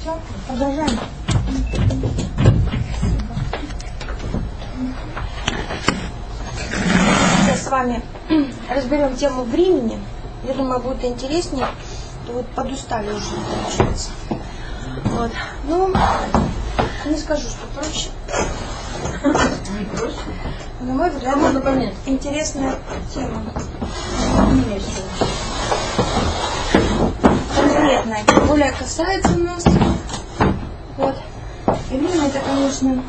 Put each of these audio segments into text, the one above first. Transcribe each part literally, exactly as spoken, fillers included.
Хорошо, продолжаем. Сейчас с вами разберем тему времени. Я думаю, будет интереснее. Вот подустали уже, получается. Вот. Ну, не скажу, что проще. Не проще. На мой взгляд, можно понять. Интересная тема. Конкретная, тем более касается нас. Вот. И время это, конечно,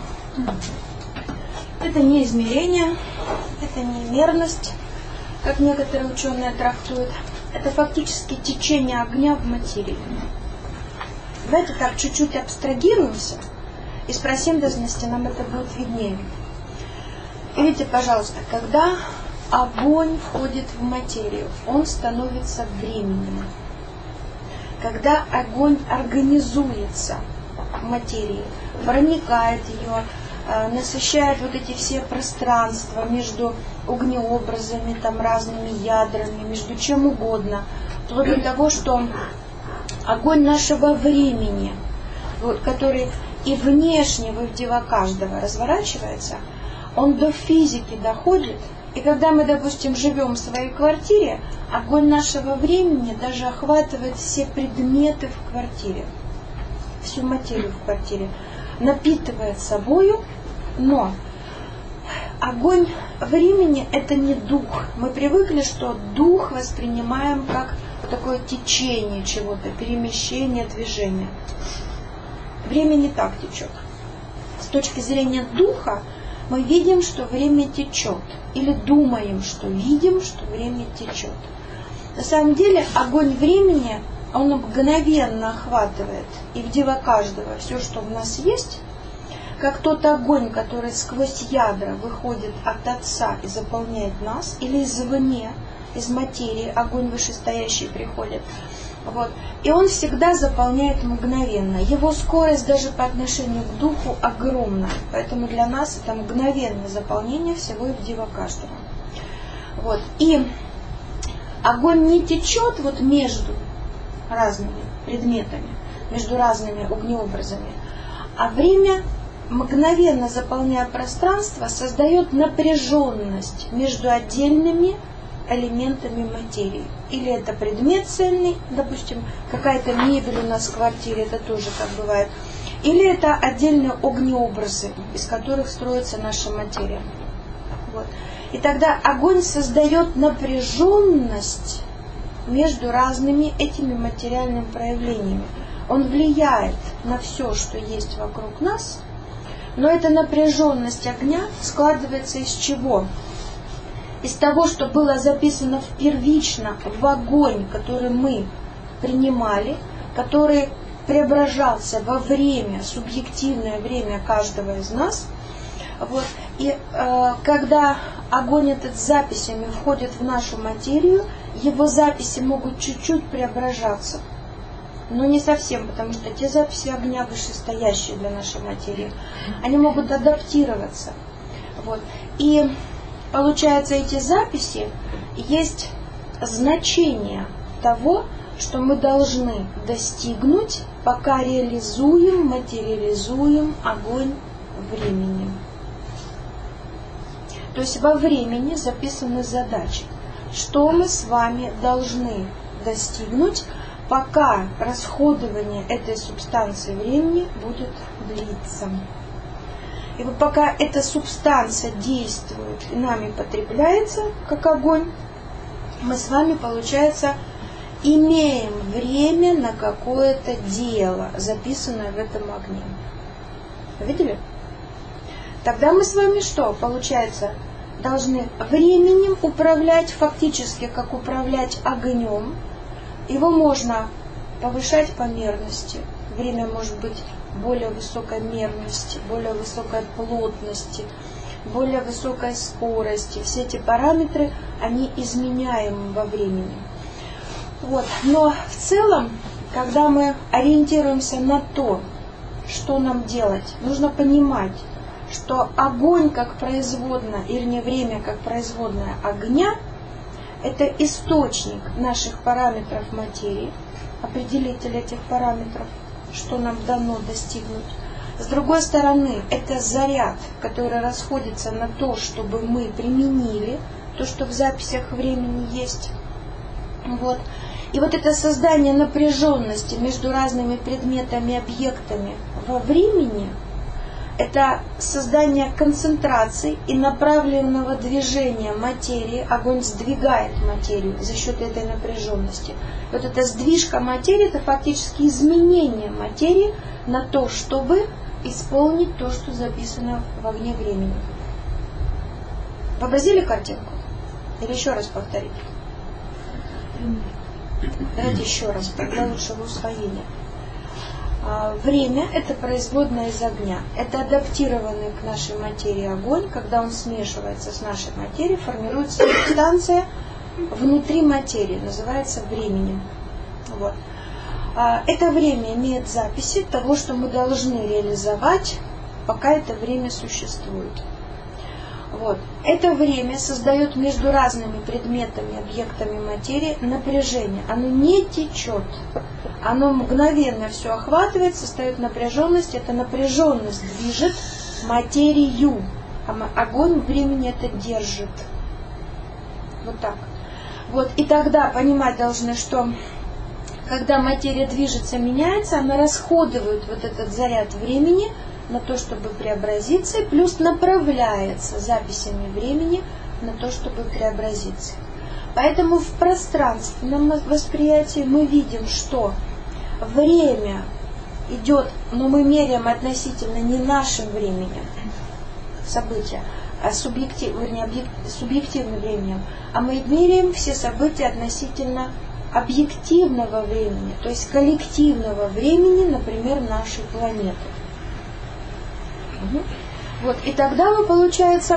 это не измерение, это не мерность, как некоторые ученые трактуют. Это фактически течение огня в материи. Давайте так чуть-чуть абстрагируемся и спросим, должности нам это будет виднее. И видите, пожалуйста, когда огонь входит в материю, он становится временем. Когда огонь организуется в материи, проникает ее, насыщает вот эти все пространства между огнеобразами, там, разными ядрами, между чем угодно, вплоть до того, что огонь нашего времени, вот, который и внешне в идева каждого разворачивается, он до физики доходит. И когда мы, допустим, живем в своей квартире, огонь нашего времени даже охватывает все предметы в квартире, всю материю в квартире, напитывает собою, но огонь времени – это не дух. Мы привыкли, что дух воспринимаем как такое течение чего-то, перемещение, движение. Время не так течет. С точки зрения духа мы видим, что время течет. Или думаем, что видим, что время течет. На самом деле огонь времени, он мгновенно охватывает и вдева каждого все, что в нас есть, как тот огонь, который сквозь ядра выходит от Отца и заполняет нас, или извне, из материи огонь вышестоящий приходит. Вот. И он всегда заполняет мгновенно. Его скорость даже по отношению к духу огромна. Поэтому для нас это мгновенное заполнение всего и вдева каждого. Вот. И огонь не течет вот между разными предметами, между разными огнеобразами, а время, мгновенно заполняя пространство, создает напряженность между отдельными элементами материи. Или это предмет ценный, допустим, какая-то мебель у нас в квартире, это тоже так бывает. Или это отдельные огнеобразы, из которых строится наша материя. Вот. И тогда огонь создает напряженность между разными этими материальными проявлениями. Он влияет на все, что есть вокруг нас, но эта напряженность огня складывается из чего? Из того, что было записано первично в огонь, который мы принимали, который преображался во время, субъективное время каждого из нас. Вот. И э, когда огонь этот с записями входит в нашу материю, его записи могут чуть-чуть преображаться. Но не совсем, потому что те записи огня вышестоящие для нашей материи, они могут адаптироваться. Вот. И получается, эти записи есть значение того, что мы должны достигнуть, пока реализуем, материализуем огонь времени. То есть во времени записаны задачи, что мы с вами должны достигнуть, пока расходование этой субстанции времени будет длиться. И вот пока эта субстанция действует и нами потребляется, как огонь, мы с вами, получается, имеем время на какое-то дело, записанное в этом огне. Видели? Тогда мы с вами что? Получается, должны временем управлять, фактически как управлять огнем. Его можно повышать по мерности. Время может быть более высокой мерности, более высокой плотности, более высокой скорости. Все эти параметры, они изменяемы во времени. Вот. Но в целом, когда мы ориентируемся на то, что нам делать, нужно понимать, что огонь как производная, или не время как производная огня, это источник наших параметров материи, определитель этих параметров. что нам дано достигнуть. С другой стороны, это заряд, который расходится на то, чтобы мы применили то, что в записях времени есть. Вот. И вот это создание напряженности между разными предметами, объектами во времени, это создание концентрации и направленного движения материи. Огонь сдвигает материю за счет этой напряженности. Вот эта сдвижка материи, это фактически изменение материи на то, чтобы исполнить то, что записано в огне времени. Вообразили картинку? Или еще раз повторить? Давайте еще раз, для лучшего усвоения. Время – это производная из огня. Это адаптированный к нашей материи огонь. Когда он смешивается с нашей материей, формируется субстанция внутри материи, называется временем. Вот. Это время имеет записи того, что мы должны реализовать, пока это время существует. Вот. Это время создает между разными предметами, объектами материи напряжение. Оно не течет. Оно мгновенно все охватывает, создает напряженность. Эта напряженность движет материю. А огонь времени это держит. Вот так. Вот. И тогда понимать должны, что когда материя движется, меняется, она расходует вот этот заряд времени на то, чтобы преобразиться, плюс направляется записями времени на то, чтобы преобразиться. Поэтому в пространственном восприятии мы видим, что время идет, но мы меряем относительно не нашим временем события, а субъектив, вернее, объект, субъективным временем, а мы меряем все события относительно объективного времени, то есть коллективного времени, например, нашей планеты. Угу. Вот, и тогда мы, получается,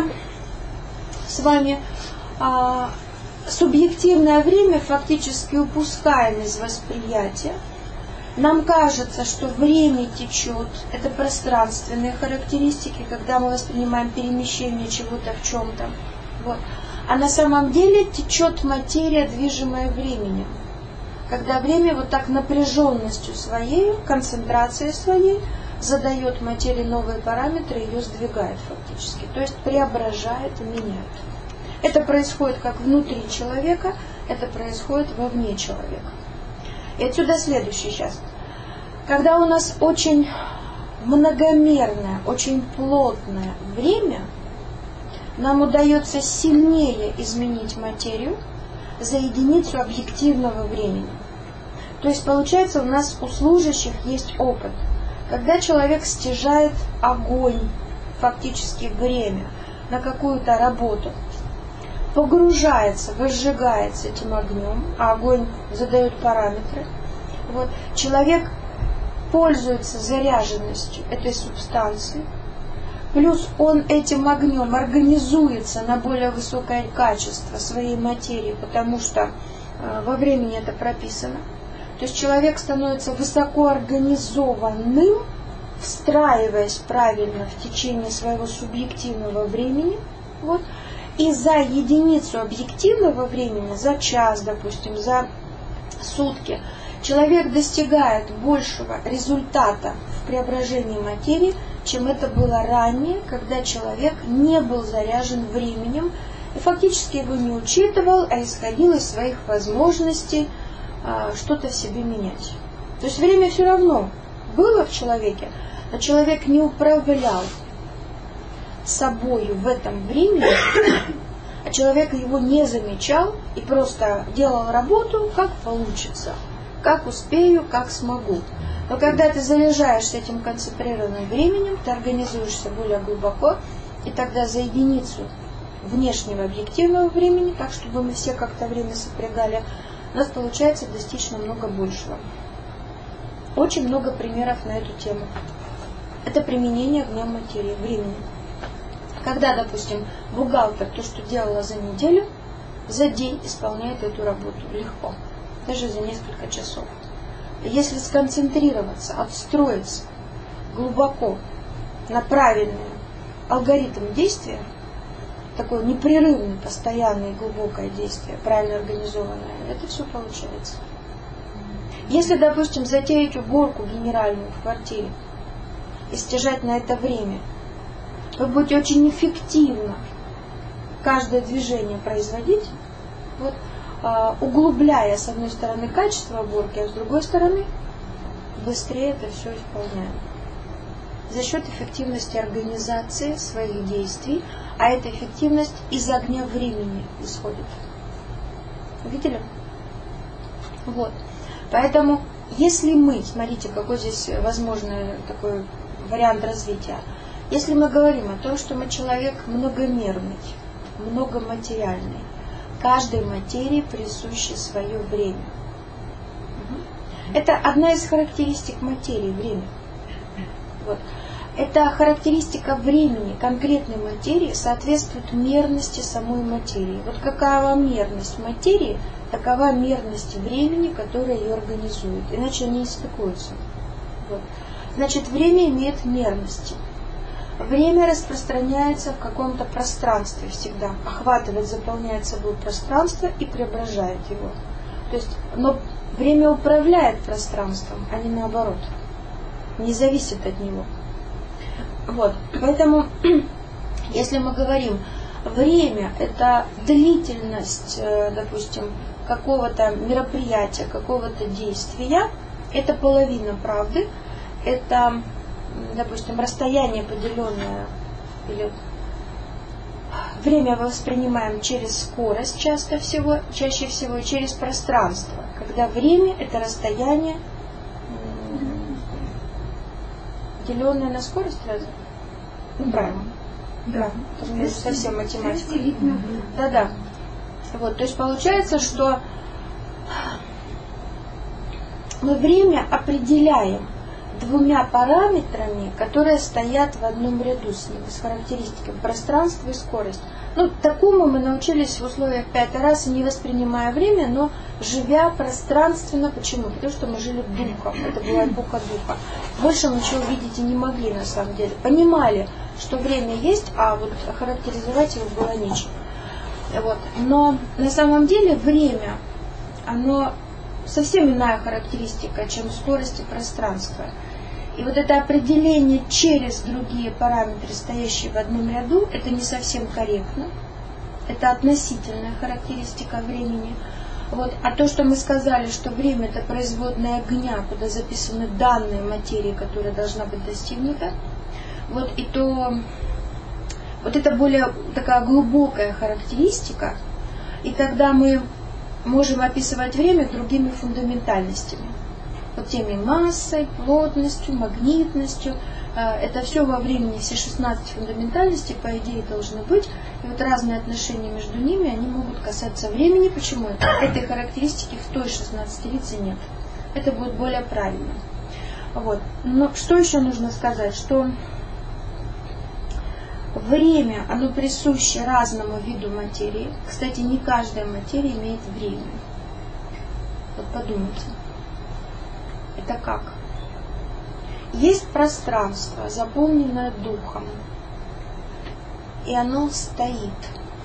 с вами а, субъективное время фактически упускаем из восприятия. Нам кажется, что время течет, это пространственные характеристики, когда мы воспринимаем перемещение чего-то в чем-то. Вот. А на самом деле течет материя, движимая временем. Когда время вот так напряженностью своей, концентрацией своей задает материи новые параметры, ее сдвигает фактически. То есть преображает и меняет. Это происходит как внутри человека, это происходит вовне человека. И отсюда следующий сейчас. Когда у нас очень многомерное, очень плотное время, нам удается сильнее изменить материю за единицу объективного времени. То есть получается, у нас у служащих есть опыт. Когда человек стяжает огонь, фактически время, на какую-то работу, погружается, возжигается этим огнем, а огонь задает параметры. Вот. Человек пользуется заряженностью этой субстанции, плюс он этим огнем организуется на более высокое качество своей материи, потому что э, во времени это прописано. То есть человек становится высокоорганизованным, встраиваясь правильно в течение своего субъективного времени. Вот. И за единицу объективного времени, за час, допустим, за сутки, человек достигает большего результата в преображении материи, чем это было ранее, когда человек не был заряжен временем и фактически его не учитывал, а исходил из своих возможностей а, что-то в себе менять. То есть время все равно было в человеке, но человек не управлял собою в этом времени, а человек его не замечал и просто делал работу, как получится, как успею, как смогу. Но когда ты заряжаешься этим концентрированным временем, ты организуешься более глубоко, и тогда за единицу внешнего объективного времени, так чтобы мы все как-то время сопрягали, у нас получается достичь намного большего. Очень много примеров на эту тему. Это применение огня материи, времени. Когда, допустим, бухгалтер то, что делала за неделю, за день исполняет эту работу легко, даже за несколько часов. Если сконцентрироваться, отстроиться глубоко на правильный алгоритм действия, такое непрерывное, постоянное и глубокое действие, правильно организованное, это все получается. Если, допустим, затеять уборку генеральную в квартире и стяжать на это время, вы будете очень эффективно каждое движение производить, вот, а, углубляя с одной стороны качество уборки, а с другой стороны быстрее это все исполняем. За счет эффективности организации своих действий, а эта эффективность из огня времени исходит. Видели? Вот. Поэтому, если мы, смотрите, какой здесь возможный такой вариант развития, если мы говорим о том, что мы человек многомерный, многоматериальный, каждой материи присуще свое время. Это одна из характеристик материи, время. Вот. Эта характеристика времени, конкретной материи, соответствует мерности самой материи. Вот какова мерность материи, такова мерность времени, которая ее организует. Иначе они не стыкуются. Вот. Значит, время имеет мерности. Время распространяется в каком-то пространстве всегда. Охватывает, заполняет собой пространство и преображает его. То есть, но время управляет пространством, а не наоборот. Не зависит от него. Вот. Поэтому, если мы говорим, время – это длительность, допустим, какого-то мероприятия, какого-то действия, это половина правды, это, допустим, расстояние, поделенное, или время мы воспринимаем через скорость часто всего, чаще всего и через пространство, когда время – это расстояние, деленное на скорость, разве? Ну, правильно. Да. Это совсем математика. Да-да. Вот, то есть получается, что мы время определяем двумя параметрами, которые стоят в одном ряду с ним, с характеристиками пространства и скорость. Ну, такому мы научились в условиях пятый раз, не воспринимая время, но живя пространственно. Почему? Потому что мы жили духом. Это была эпоха духа. Больше мы ничего видеть и не могли на самом деле. Понимали, что время есть, а вот характеризовать его было нечем. Вот. Но на самом деле время, оно совсем иная характеристика, чем скорость и пространство. И вот это определение через другие параметры, стоящие в одном ряду, это не совсем корректно. Это относительная характеристика времени. Вот. А то, что мы сказали, что время это производная огня, куда записаны данные материи, которая должна быть достигнута, вот, и то вот это более такая глубокая характеристика, и тогда мы можем описывать время другими фундаментальностями. Вот теми массой, плотностью, магнитностью. Это все во времени, все шестнадцать фундаментальностей, по идее, должны быть. И вот разные отношения между ними, они могут касаться времени. Почему? Этой характеристики в той шестнадцатилице нет. Это будет более правильно. Вот. Но что еще нужно сказать? Что время, оно присуще разному виду материи. Кстати, не каждая материя имеет время. Вот подумайте. Это как? Есть пространство, заполненное духом, и оно стоит.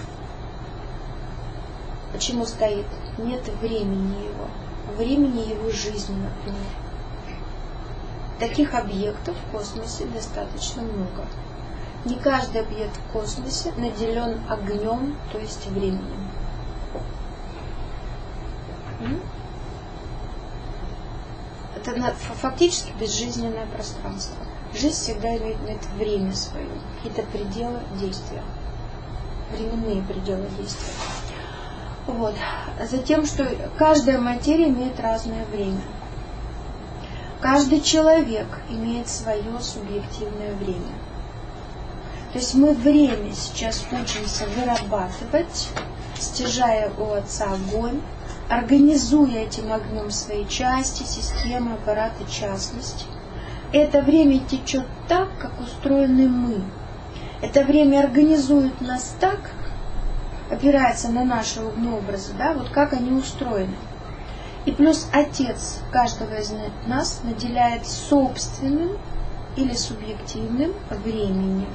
Почему стоит? Нет времени его. Времени его жизни, например. Таких объектов в космосе достаточно много. Не каждый объект в космосе наделен огнем, то есть временем. Это фактически безжизненное пространство. Жизнь всегда имеет, имеет время свое, какие-то пределы действия, временные пределы действия. Вот. Затем, что каждая материя имеет разное время. Каждый человек имеет свое субъективное время. То есть мы время сейчас учимся вырабатывать, стяжая у Отца огонь, организуя этим огнем свои части, системы, аппараты, частности. Это время течет так, как устроены мы. Это время организует нас так, опирается на наши образы, да, вот как они устроены. И плюс Отец каждого из нас наделяет собственным или субъективным временем,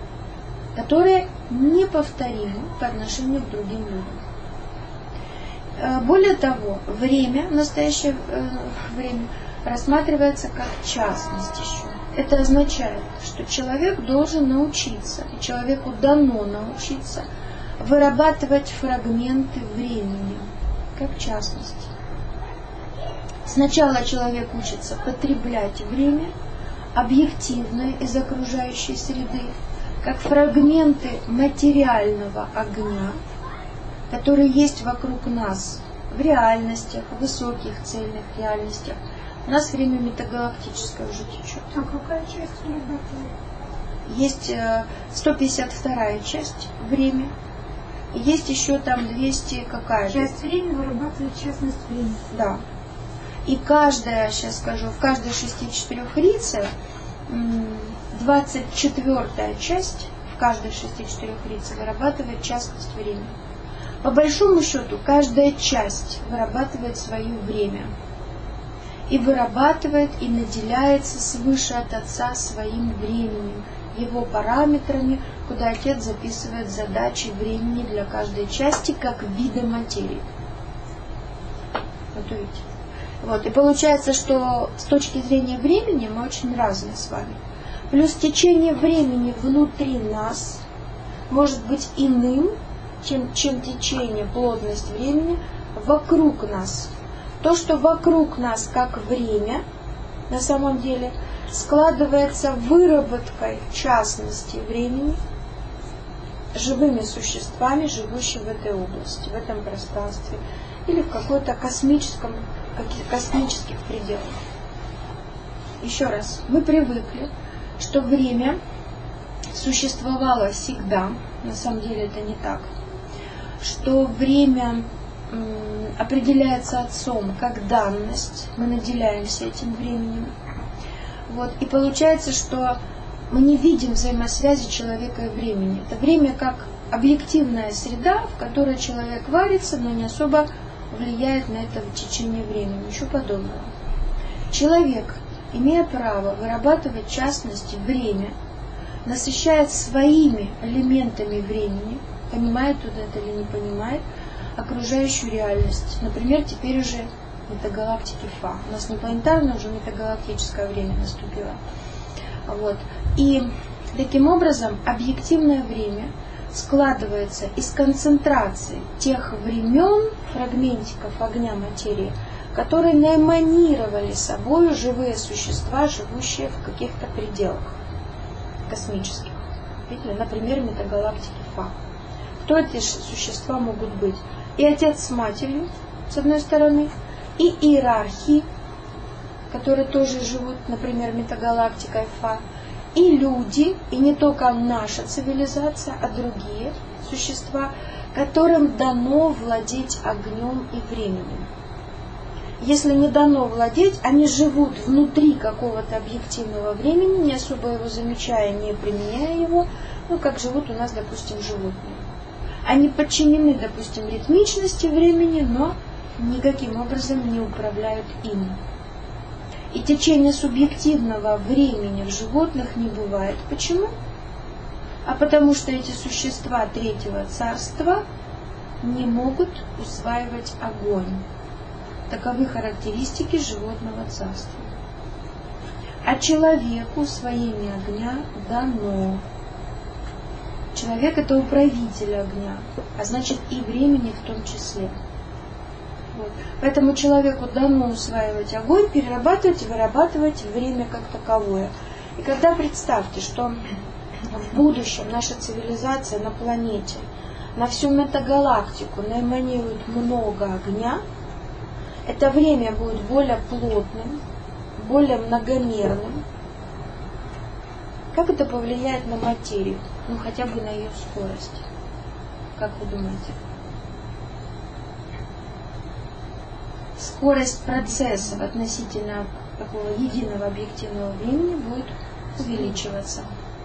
которое неповторимо по отношению к другим людям. Более того, время, настоящее время, рассматривается как частность еще. Это означает, что человек должен научиться, и человеку дано научиться вырабатывать фрагменты времени, как частность. Сначала человек учится потреблять время, объективное из окружающей среды, как фрагменты материального огня, которые есть вокруг нас в реальностях, в высоких цельных реальностях. У нас время метагалактическое уже течет. А какая часть вырабатывает? Есть сто пятьдесят вторая часть время, и есть еще там двести какая-то. Часть времени вырабатывает частность времени. Да. И каждая, сейчас скажу, в каждой шести четырехрице двадцать четвёртая часть в каждой шести четырехрице вырабатывает частность времени. По большому счету, каждая часть вырабатывает свое время. И вырабатывает, и наделяется свыше от Отца своим временем, его параметрами, куда Отец записывает задачи времени для каждой части, как вида материи. Вот видите. Вот. И получается, что с точки зрения времени мы очень разные с вами. Плюс течение времени внутри нас может быть иным, чем, чем течение, плотность времени вокруг нас. То, что вокруг нас как время, на самом деле складывается выработкой частности времени живыми существами, живущими в этой области, в этом пространстве, или в какой-то космическом, космических пределах. Еще раз, мы привыкли, что время существовало всегда, на самом деле это не так, что время определяется Отцом как данность, мы наделяемся этим временем. Вот. И получается, что мы не видим взаимосвязи человека и времени. Это время как объективная среда, в которой человек варится, но не особо влияет на это течение времени. Ничего подобного. Человек, имея право вырабатывать частности время, насыщает своими элементами времени, понимает он это или не понимает, окружающую реальность. Например, теперь уже метагалактики Фа. У нас не планетарное, уже метагалактическое время наступило. Вот. И таким образом объективное время складывается из концентрации тех времен, фрагментиков огня материи, которые наэманировали собой живые существа, живущие в каких-то пределах космических. Видели? Например, метагалактики Фа. Кто эти существа могут быть? И отец с матерью, с одной стороны, и иерархии, которые тоже живут, например, метагалактикой Фа, и люди, и не только наша цивилизация, а другие существа, которым дано владеть огнем и временем. Если не дано владеть, они живут внутри какого-то объективного времени, не особо его замечая, не применяя его, ну, как живут у нас, допустим, животные. Они подчинены, допустим, ритмичности времени, но никаким образом не управляют им. И течение субъективного времени в животных не бывает. Почему? А потому что эти существа третьего царства не могут усваивать огонь. Таковы характеристики животного царства. А человеку усвоение огня дано. Человек — это управитель огня, а значит и времени в том числе. Вот. Поэтому человеку дано усваивать огонь, перерабатывать и вырабатывать время как таковое. И когда представьте, что в будущем наша цивилизация на планете, на всю метагалактику наэманирует много огня, это время будет более плотным, более многомерным. Как это повлияет на материю? Ну, хотя бы на ее скорость. Как вы думаете? Скорость процессов относительно такого единого объективного времени будет увеличиваться.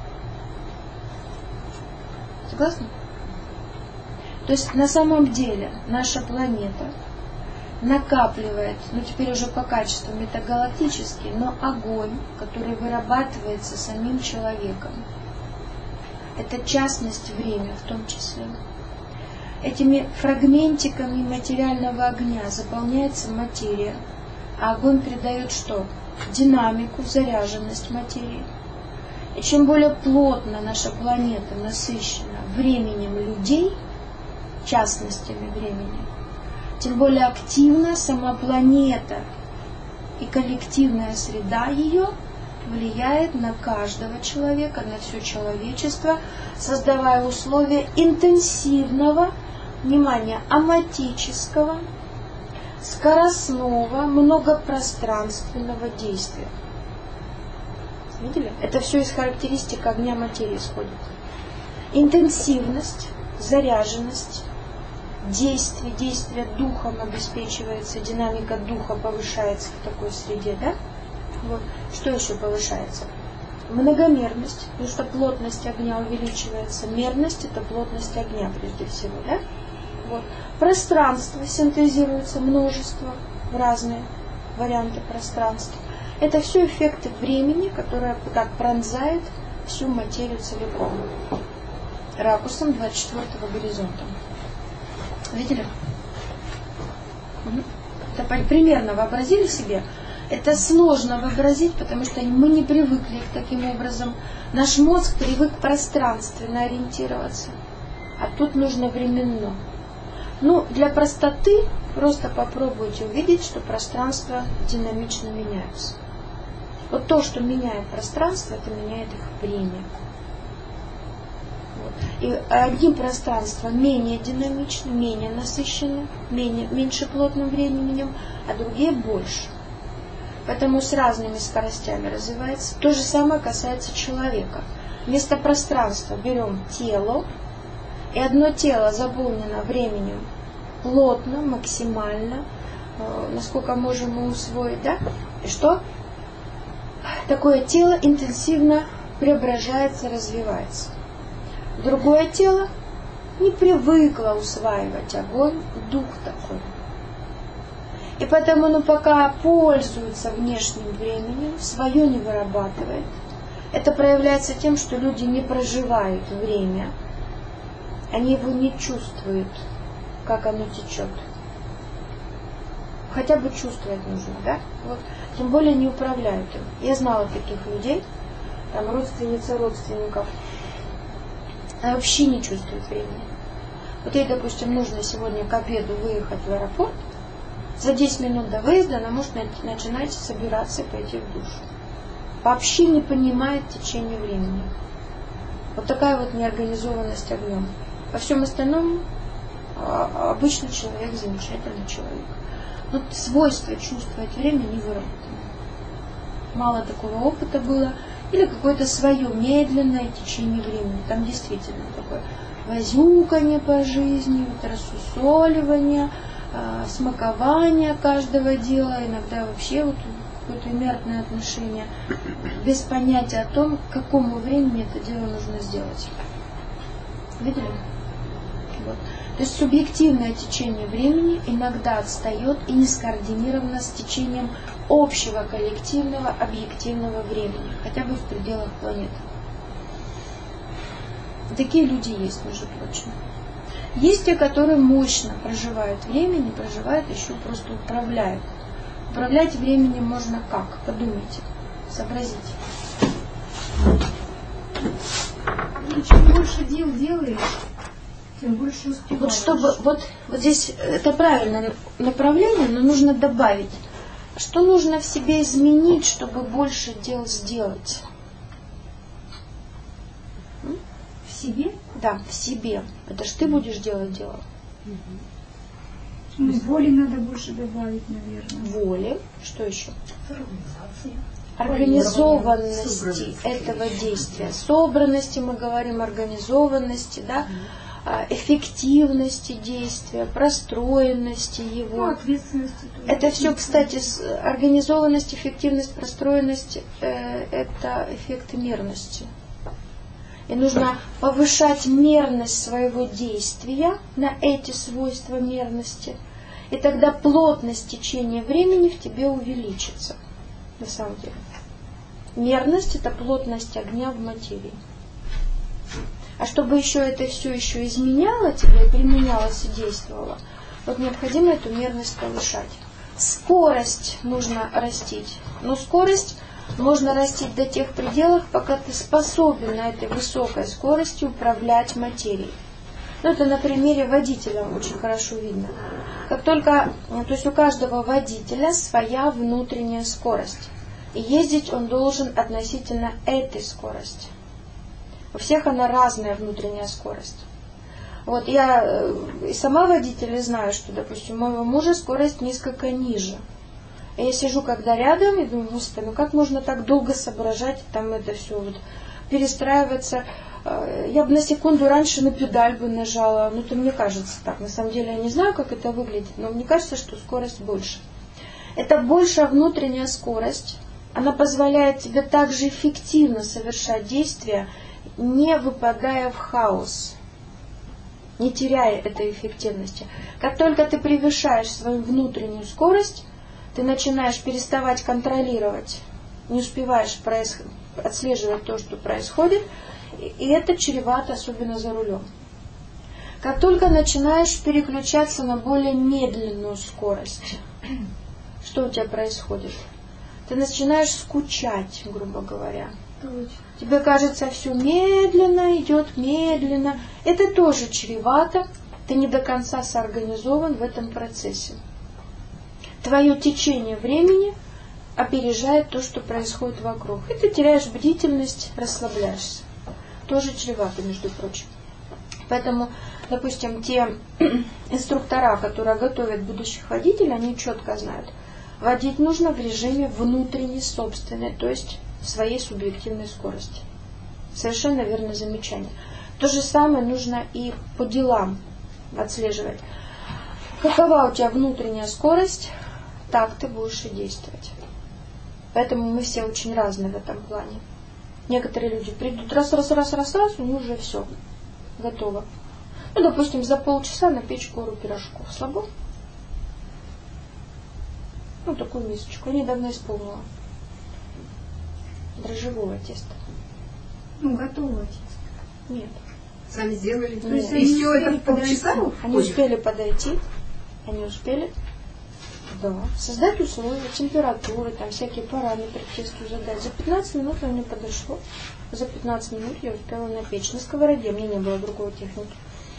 Согласны? То есть на самом деле наша планета накапливает, ну теперь уже по качеству метагалактический, но огонь, который вырабатывается самим человеком. Это частность время в том числе. этими фрагментиками материального огня заполняется материя. А огонь придает что? Динамику, заряженность материи. И чем более плотно наша планета насыщена временем людей, частностями времени, тем более активна сама планета и коллективная среда ее влияет на каждого человека, на все человечество, создавая условия интенсивного, внимание, аматического, скоростного, многопространственного действия. Видели? Это все из характеристик огня материи исходит. Интенсивность, заряженность, действие, действие духом обеспечивается, динамика духа повышается в такой среде, да? Вот. Что еще повышается? Многомерность, потому что плотность огня увеличивается. Мерность — это плотность огня прежде всего, да? Вот. Пространство синтезируется, множество, разные варианты пространства. Это все эффекты времени, которое так пронзает всю материю целиком. Ракурсом двадцать четвёртого горизонта. Видели? Это примерно вообразили себе? Это сложно вообразить, потому что мы не привыкли к таким образом. Наш мозг привык пространственно ориентироваться, а тут нужно временно. Ну, для простоты просто попробуйте увидеть, что пространство динамично меняется. Вот то, что меняет пространство, это меняет их время. Вот. И одним пространством менее динамично, менее насыщенно, менее, меньше плотным временем, а другие больше. Поэтому с разными скоростями развивается. То же самое касается человека. Вместо пространства берем тело, и одно тело заполнено временем плотно, максимально, э, насколько можем мы усвоить, да? И что? Такое тело интенсивно преображается, развивается. Другое тело не привыкло усваивать огонь, дух такой. И поэтому оно пока пользуется внешним временем, свое не вырабатывает. Это проявляется тем, что люди не проживают время. Они его не чувствуют, как оно течет. Хотя бы чувствовать нужно, да? Вот. Тем более не управляют им. Я знала таких людей, там родственницы родственников, вообще не чувствуют времени. Вот ей, допустим, нужно сегодня к обеду выехать в аэропорт. За десять минут до выезда она может начинать собираться и пойти в душ. Вообще не понимает течение времени. Вот такая вот неорганизованность огнем. Во всем остальном обычный человек, замечательный человек. Но свойство чувствовать время не выработано. Мало такого опыта было. Или какое-то свое медленное течение времени. Там действительно такое возюканье по жизни, вот рассусоливание, смакование каждого дела, иногда вообще вот какое-то инертное отношение, без понятия о том, к какому времени это дело нужно сделать. Видели? Вот. То есть субъективное течение времени иногда отстает и не скоординировано с течением общего коллективного объективного времени, хотя бы в пределах планеты. Такие люди есть, между прочим. Есть те, которые мощно проживают время, не проживают, еще просто управляют. Управлять временем можно как? Подумайте, сообразите. И чем больше дел делаешь, тем больше успеваешь. Вот чтобы, вот, вот здесь это правильное направление, но нужно добавить, что нужно в себе изменить, чтобы больше дел сделать. В себе? Да, в себе. Это ж ты будешь делать дело. Ну, воли надо больше добавить, наверное. Воли. Что еще? Организованности этого действия. Собранности, мы говорим, организованности, да? Эффективности действия, простроенности его. Ну, ответственности. Это все, кстати, организованность, эффективность, простроенность э, это эффекты мерности. И нужно повышать мерность своего действия на эти свойства мерности. И тогда плотность течения времени в тебе увеличится. На самом деле. Мерность — это плотность огня в материи. А чтобы еще это все еще изменяло тебя, применялось и действовало, вот необходимо эту мерность повышать. Скорость нужно растить. Но скорость можно растить до тех пределов, пока ты способен на этой высокой скорости управлять материей. Ну, это на примере водителя очень хорошо видно. Как только, то есть у каждого водителя своя внутренняя скорость. И ездить он должен относительно этой скорости. У всех она разная внутренняя скорость. Вот я и сама водитель и знаю, что, допустим, у моего мужа скорость несколько ниже. И я сижу когда рядом и думаю, господи, ну как можно так долго соображать, там это все вот перестраиваться. Я бы на секунду раньше на педаль бы нажала, ну то мне кажется так. На самом деле я не знаю, как это выглядит, но мне кажется, что скорость больше. Это большая внутренняя скорость. Она позволяет тебе также эффективно совершать действия, не выпадая в хаос, не теряя этой эффективности. Как только ты превышаешь свою внутреннюю скорость, ты начинаешь переставать контролировать, не успеваешь проис... отслеживать то, что происходит, и это чревато, особенно за рулем. Как только начинаешь переключаться на более медленную скорость, что у тебя происходит? Ты начинаешь скучать, грубо говоря. Точно. Тебе кажется, все медленно, идет медленно. Это тоже чревато. Ты не до конца соорганизован в этом процессе. Твое течение времени опережает то, что происходит вокруг. И ты теряешь бдительность, расслабляешься. Тоже чревато, между прочим. Поэтому, допустим, те инструктора, которые готовят будущих водителей, они четко знают, водить нужно в режиме внутренней, собственной, то есть в своей субъективной скорости. Совершенно верное замечание. То же самое нужно и по делам отслеживать. Какова у тебя внутренняя скорость, так ты будешь и действовать. Поэтому мы все очень разные в этом плане. Некоторые люди придут раз, раз, раз, раз, раз, у них уже все готово. Ну, допустим, за полчаса напечь гору пирожков. Слабо? Ну, такую мисочку. Я недавно исполнила. Дрожжевого теста. Ну, готово теста. Нет. Сами сделали. Нет. То есть и все это в полчаса? Они успели подойти. Они успели, да, создать условия, температуры, там всякие параметры к тесту задать. За пятнадцать минут оно мне подошло. За пятнадцать минут я успела напечь. На сковороде, мне не было другой техники.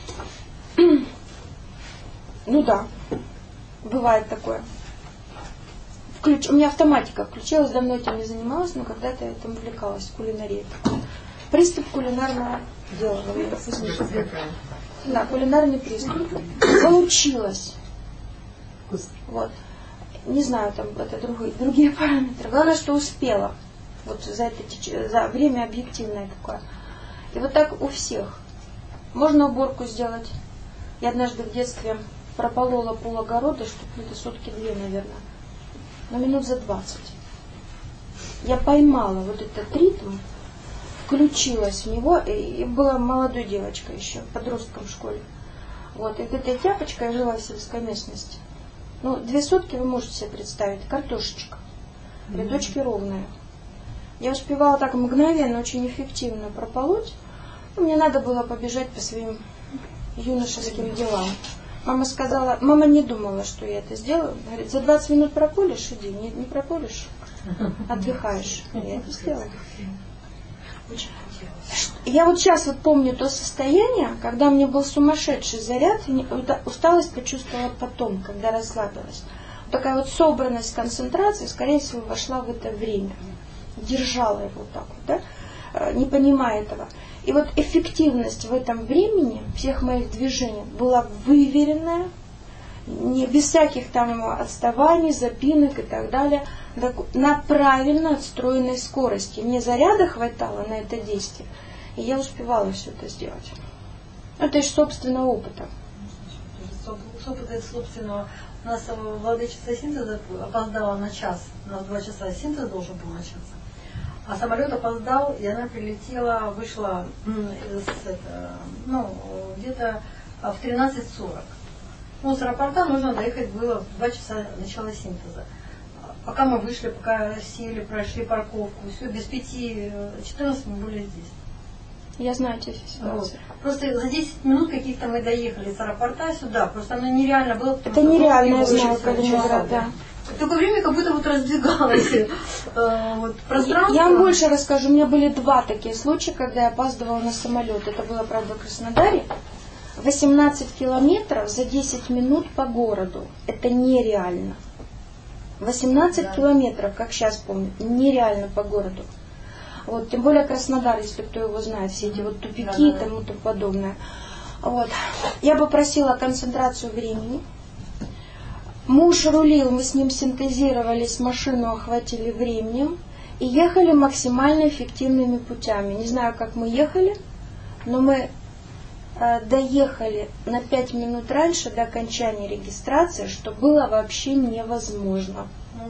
Ну да, бывает такое. Включ... У меня автоматика включилась, давно этим не занималась, но когда-то я этим увлекалась, кулинарией. Приступ кулинарного дела. Да, кулинарный приступ. Получилось. Вот. Не знаю, там это другие, другие параметры. Главное, что успела. Вот за это за время объективное такое. И вот так у всех. Можно уборку сделать. Я однажды в детстве прополола пол огорода, что это сутки две, наверное. На минут за двадцать. Я поймала вот этот ритм, включилась в него, и была молодой девочкой еще, подростком в школе. Вот, и вот этой тяпочкой жила в сельской местности. Ну, две сутки вы можете себе представить, картошечка, рядочки ровные. Я успевала так мгновенно, очень эффективно прополоть. Мне надо было побежать по своим юношеским делам. Мама сказала, мама не думала, что я это сделаю. Говорит, за двадцать минут прополишь, иди. Не, не прополишь, отдыхаешь. Я это сделала. Я вот сейчас вот помню то состояние, когда у меня был сумасшедший заряд, и усталость почувствовала потом, когда расслабилась. Вот такая вот собранность, концентрация, скорее всего, вошла в это время. Держала его вот так вот, да, не понимая этого. И вот эффективность в этом времени всех моих движений была выверенная, не, без всяких там отставаний, запинок и так далее, на правильно отстроенной скорости. Мне заряда хватало на это действие, и я успевала все это сделать. Это из собственного опыта. С опыта собственного. У нас владычица синтеза опоздала на час, у нас два часа синтез должен был начаться. А самолет опоздал, и она прилетела, вышла с, это, ну, где-то в тринадцать сорок. Ну, с аэропорта нужно доехать было в два часа начала синтеза. Пока мы вышли, пока сели, прошли парковку, все, без пяти, четырнадцать мы были здесь. Я знаю эти ситуации. Вот. Просто за десять минут каких-то мы доехали с аэропорта сюда. Просто оно нереально было. Это нереально, я знаю, Калининград, да. Такое время как будто вот раздвигалось э, вот, пространство. Я вам больше расскажу. У меня были два такие случая, когда я опаздывала на самолет. Это было, правда, в Краснодаре. восемнадцать километров за десять минут по городу. Это нереально. восемнадцать да. километров, как сейчас помню, нереально по городу. Вот, тем более Краснодар, если кто его знает, все эти вот тупики да, да, и тому подобное. Вот. Я бы просила концентрацию времени. Муж рулил, мы с ним синтезировались, машину охватили временем и ехали максимально эффективными путями. Не знаю, как мы ехали, но мы э, доехали на пять минут раньше до окончания регистрации, что было вообще невозможно.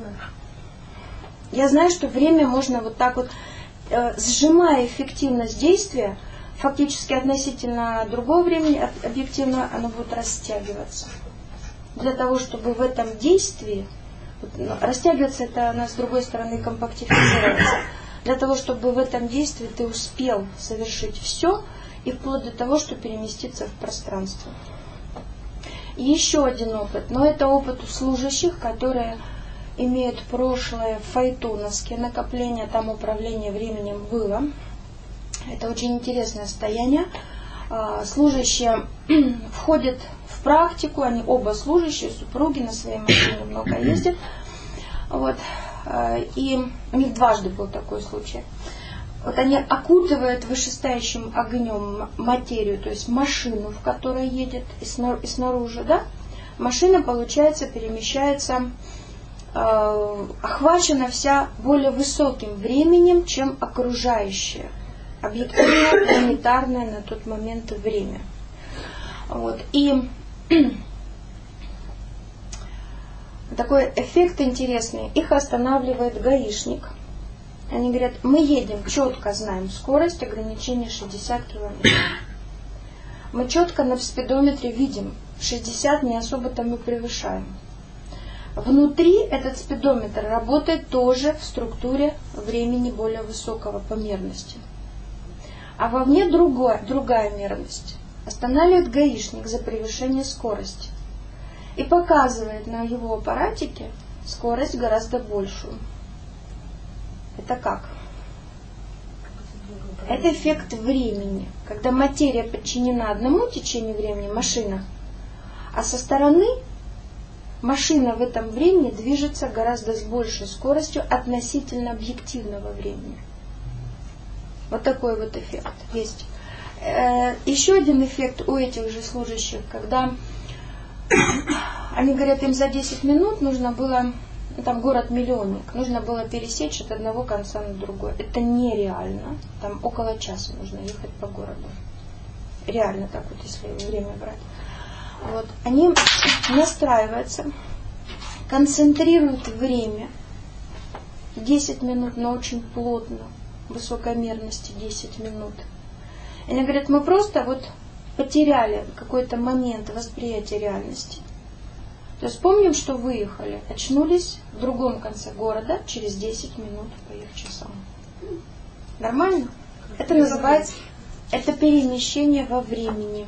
Я знаю, что время можно вот так вот, э, сжимая эффективность действия, фактически относительно другого времени, объективно оно будет растягиваться. Для того, чтобы в этом действии, ну, растягиваться это, она с другой стороны компактифицироваться, для того, чтобы в этом действии ты успел совершить все, и вплоть до того, что переместиться в пространство. И еще один опыт, но это опыт у служащих, которые имеют прошлое файтоновские накопления, там управление временем было. Это очень интересное состояние. Служащие входят в практику, они оба служащие, супруги, на своей машине много ездят. Вот. И у них дважды был такой случай. Вот они окутывают вышестоящим огнем материю, то есть машину, в которой едет, и снаружи, да? Машина, получается, перемещается, э, охвачена вся более высоким временем, чем окружающее, объективно планетарное на тот момент время. Вот. И такой эффект интересный. Их останавливает гаишник. Они говорят, мы едем, четко знаем скорость, ограничение шестьдесят километров. Мы четко на спидометре видим, шестьдесят не особо-то мы превышаем. Внутри этот спидометр работает тоже в структуре времени более высокого по мерности. А вовне другое, другая мерность. Останавливает гаишник за превышение скорости. И показывает на его аппаратике скорость гораздо большую. Это как? Это эффект времени. Когда материя подчинена одному течению времени, машина, а со стороны машина в этом времени движется гораздо с большей скоростью относительно объективного времени. Вот такой вот эффект есть. Еще один эффект у этих же служащих, когда они говорят, им за десять минут нужно было, там город-миллионник, нужно было пересечь от одного конца на другой. Это нереально. Там около часа нужно ехать по городу. Реально так вот, если время брать. Вот. Они настраиваются, концентрируют время десять минут, но очень плотно, высокой мерности десять минут. И они говорят, мы просто вот потеряли какой-то момент восприятия реальности. То есть помним, что выехали, очнулись в другом конце города через десять минут по их часам. Нормально? Это называется, это перемещение во времени.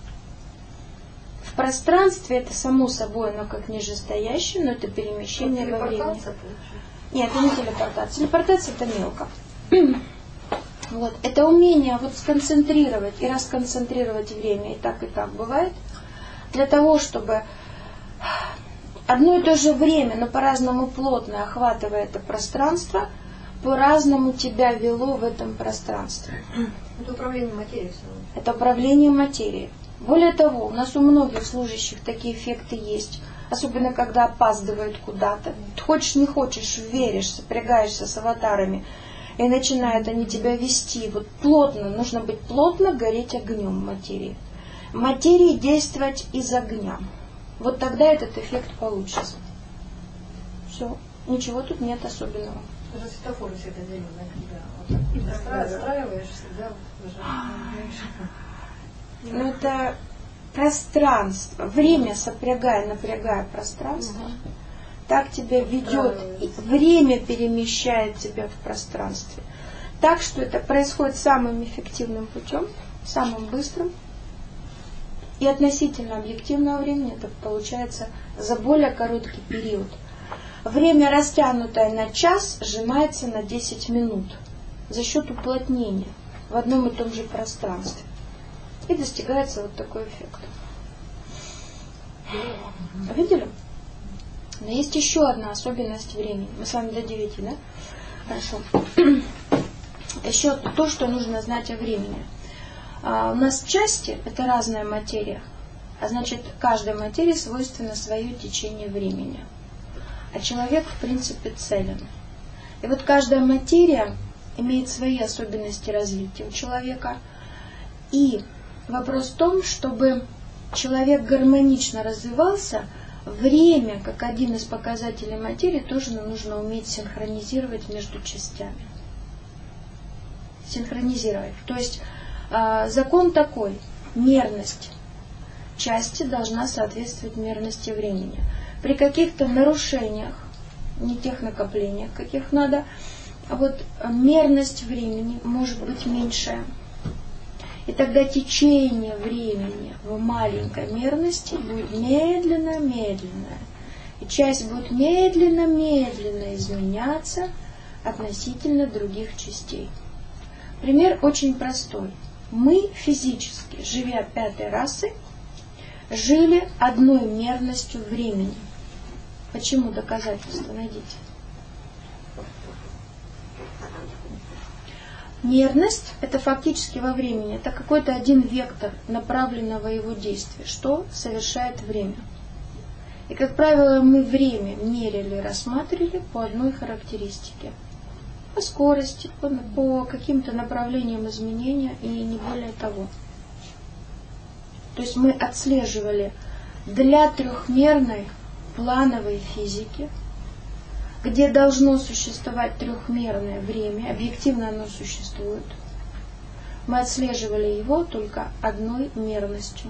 В пространстве это само собой, оно как нижестоящее, но это перемещение во времени. Нет, это не телепортация. Телепортация это мелко. Вот. Это умение вот сконцентрировать и расконцентрировать время, и так, и так бывает, для того, чтобы одно и то же время, но по-разному плотно охватывая это пространство, по-разному тебя вело в этом пространстве. Это управление материей. Это управление материей. Более того, у нас у многих служащих такие эффекты есть, особенно когда опаздывают куда-то. Хочешь, не хочешь, веришь, сопрягаешься с аватарами, и начинают они тебя вести. Вот плотно, нужно быть плотно, гореть огнем материи. Материи действовать из огня. Вот тогда этот эффект получится. Все. Ничего тут нет особенного. Даже светофоры все это зеленые, когда вот настраиваешь всегда уже. Ну это пространство. Время сопрягая, напрягая пространство. Угу. Так тебя ведет, время перемещает тебя в пространстве. так, что это происходит самым эффективным путем, самым быстрым. И относительно объективного времени это получается за более короткий период. Время, растянутое на час, сжимается на десять минут за счет уплотнения в одном и том же пространстве. И достигается вот такой эффект. Видели? Но есть еще одна особенность времени. Мы с вами до девяти, да? Хорошо. Еще то, что нужно знать о времени. А у нас части – это разная материя. А значит, каждой материи свойственно свое течение времени. А человек, в принципе, целен. И вот каждая материя имеет свои особенности развития у человека. И вопрос в том, чтобы человек гармонично развивался, время, как один из показателей материи, тоже нужно уметь синхронизировать между частями. Синхронизировать. То есть э, закон такой: мерность части должна соответствовать мерности времени. При каких-то нарушениях, не тех накоплениях, каких надо, вот мерность времени может быть меньшая. И тогда течение времени в маленькой мерности будет медленно-медленное. И часть будет медленно-медленно изменяться относительно других частей. Пример очень простой. Мы физически, живя пятой расой, жили одной мерностью времени. Почему? Доказательства найдите. Мерность – это фактически во времени. Это какой-то один вектор направленного его действия, что совершает время. И, как правило, мы время мерили, рассматривали по одной характеристике. По скорости, по, по каким-то направлениям изменения и не более того. То есть мы отслеживали для трехмерной плановой физики, где должно существовать трехмерное время, объективно оно существует, мы отслеживали его только одной мерностью.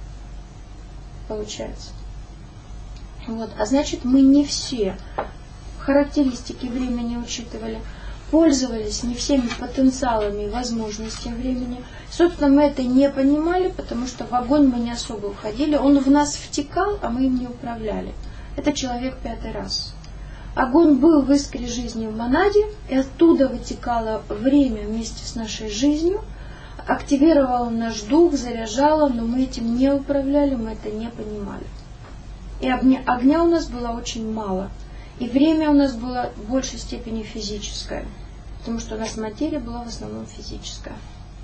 Получается. Вот. А значит, мы не все характеристики времени учитывали, пользовались не всеми потенциалами и возможностями времени. Собственно, мы это не понимали, потому что в огонь мы не особо уходили. Он в нас втекал, а мы им не управляли. Это человек пятой расы. Огонь был в искре жизни в монаде, и оттуда вытекало время вместе с нашей жизнью, активировало наш дух, заряжало, но мы этим не управляли, мы это не понимали. И огня, огня у нас было очень мало. И время у нас было в большей степени физическое, потому что у нас материя была в основном физическая.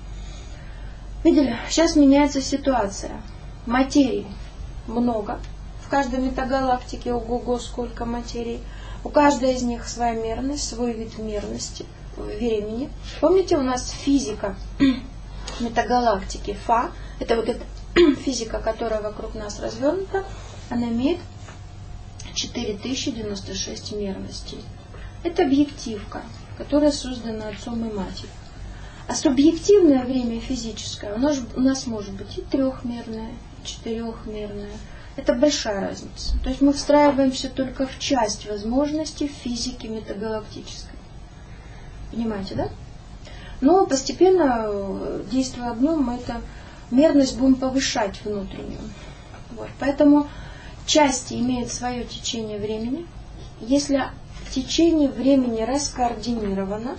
Видели? Сейчас меняется ситуация. Материи много. В каждой метагалактике ого-го сколько материй. У каждой из них своя мерность, свой вид мерности, времени. Помните, у нас физика метагалактики Фа, это вот эта физика, которая вокруг нас развернута, она имеет четыре тысячи девяносто шесть мерностей. Это объективка, которая создана Отцом и Матерью. А субъективное время физическое у нас, у нас может быть и трехмерное, и четырехмерное. Это большая разница. То есть мы встраиваемся только в часть возможностей физики метагалактической. Понимаете, да? Но постепенно, действуя огнем, мы эту мерность будем повышать внутреннюю. Вот. Поэтому части имеют свое течение времени. Если течение времени раскоординировано,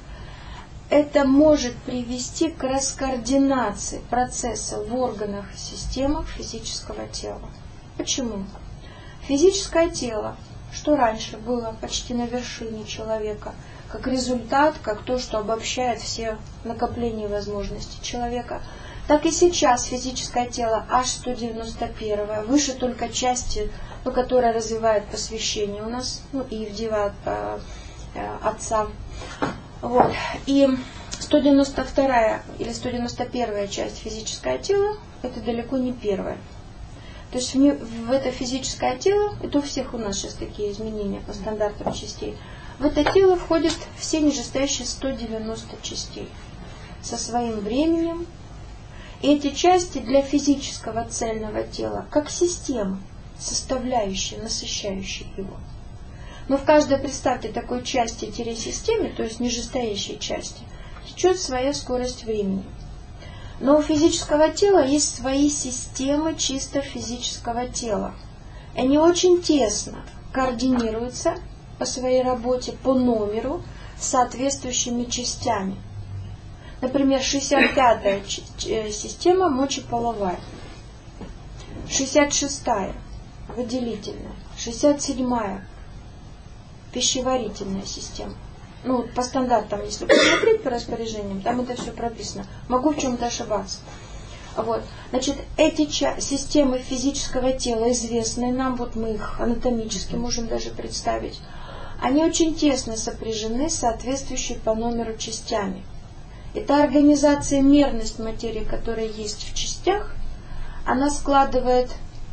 это может привести к раскоординации процесса в органах и системах физического тела. Почему? Физическое тело, что раньше было почти на вершине человека, как результат, как то, что обобщает все накопления возможностей человека, так и сейчас физическое тело аш сто девяносто один, выше только части, ну, которая развивает посвящение у нас, ну, и Ивдева э, э, отца. Вот. И сто девяносто вторая или сто девяносто первая часть физическое тело, это далеко не первая. То есть в, не, в это физическое тело, это у всех у нас сейчас такие изменения по стандартам частей, в это тело входят все нижестоящие сто девяносто частей со своим временем. И эти части для физического цельного тела, как система, составляющая, насыщающая его. Но в каждой, представьте, такой части-системе, то есть нижестоящей части, течет своя скорость времени. Но у физического тела есть свои системы чисто физического тела. Они очень тесно координируются по своей работе, по номеру, с соответствующими частями. Например, шестьдесят пятая система мочеполовая, шестьдесят шестая выделительная, шестьдесят седьмая пищеварительная система. Ну, по стандартам, если посмотреть по распоряжениям, там это все прописано. Могу в чем-то ошибаться. Вот. Значит, эти системы физического тела, известные нам, вот мы их анатомически можем даже представить, они очень тесно сопряжены с соответствующей по номеру частями. И та организация, мерность материи, которая есть в частях, она складывает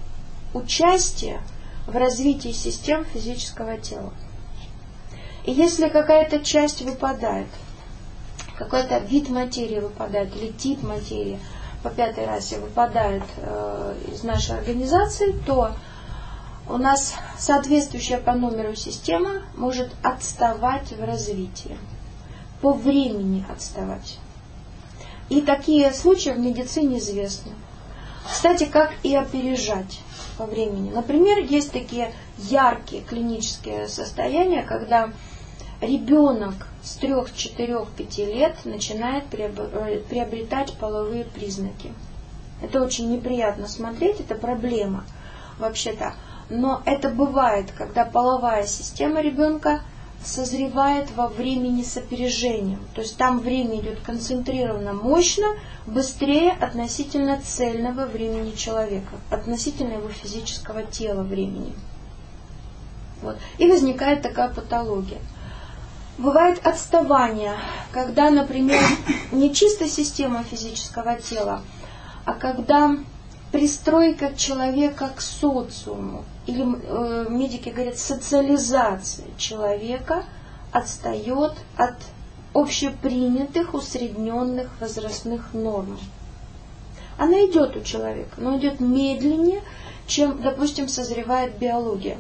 участие в развитии систем физического тела. И если какая-то часть выпадает, какой-то вид материи выпадает, или тип материи по пятой расе выпадает э, из нашей организации, то у нас соответствующая по номеру система может отставать в развитии, по времени отставать. И такие случаи в медицине известны. Кстати, как и опережать по времени. Например, есть такие яркие клинические состояния, когда ребенок с трёх, четырёх, пяти лет начинает приобретать половые признаки. Это очень неприятно смотреть, это проблема вообще-то. Но это бывает, когда половая система ребенка созревает во времени с опережением. То есть там время идет концентрированно, мощно, быстрее относительно цельного времени человека, относительно его физического тела времени. Вот. И возникает такая патология. Бывает отставание, когда, например, не чисто система физического тела, а когда пристройка человека к социуму, или э, медики говорят, социализация человека отстает от общепринятых усредненных возрастных норм. Она идет у человека, но идет медленнее, чем, допустим, созревает биология.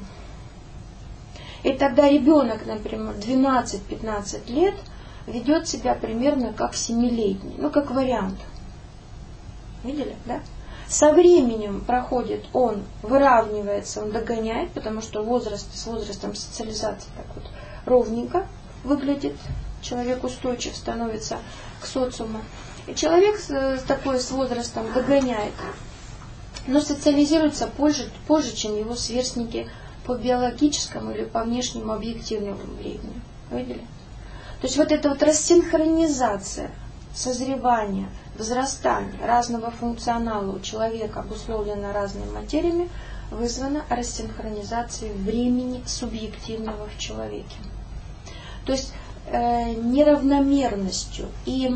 И тогда ребенок, например, двенадцать-пятнадцать лет ведет себя примерно как семилетний, ну как вариант. Видели, да? Со временем проходит, он выравнивается, он догоняет, потому что возраст, с возрастом социализация так вот ровненько выглядит, человек устойчив становится к социуму. И человек с, с такой с возрастом догоняет, но социализируется позже, позже, чем его сверстники по биологическому или по внешнему объективному времени. Видели? То есть вот эта вот рассинхронизация, созревание, возрастание разного функционала у человека, обусловлено разными материями, вызвано рассинхронизацией времени субъективного в человеке. То есть э, неравномерностью и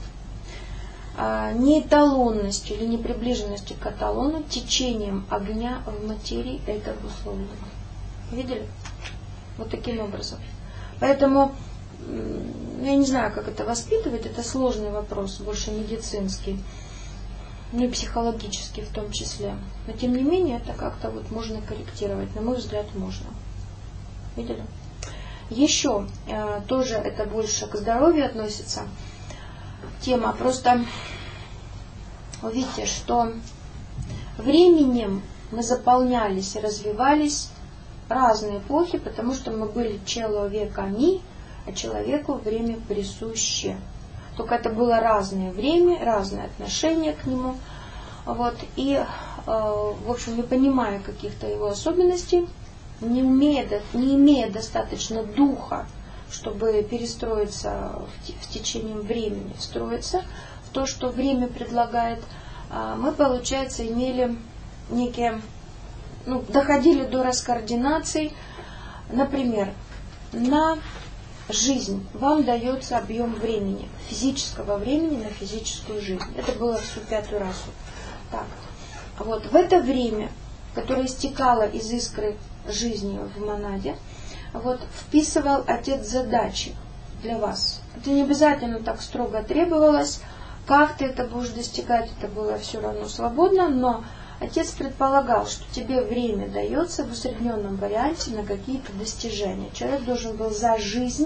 э, неэталонностью или неприближенностью к эталону, течением огня в материи это обусловлено. Видели? Вот таким образом. Поэтому я не знаю, как это воспитывать, это сложный вопрос, больше медицинский, ну и психологический в том числе. Но тем не менее, это как-то вот можно корректировать, на мой взгляд, можно. Видели? Еще, э, тоже это больше к здоровью относится тема, просто увидите, что временем мы заполнялись и развивались разные эпохи, потому что мы были человеками, а человеку время присуще. Только это было разное время, разное отношение к нему. Вот. И, э, в общем, не понимая каких-то его особенностей, не, умея, не имея достаточно духа, чтобы перестроиться в, в течение времени, встроиться в то, что время предлагает, э, мы, получается, имели некие, ну, доходили до раскоординаций. Например, на жизнь вам дается объем времени, физического времени на физическую жизнь. Это было всю пятую расу. Так, вот в это время, которое истекало из искры жизни в монаде, вот вписывал Отец задачи для вас. Это не обязательно так строго требовалось, как ты это будешь достигать, это было все равно свободно, но Отец предполагал, что тебе время дается в усредненном варианте на какие-то достижения. Человек должен был за жизнь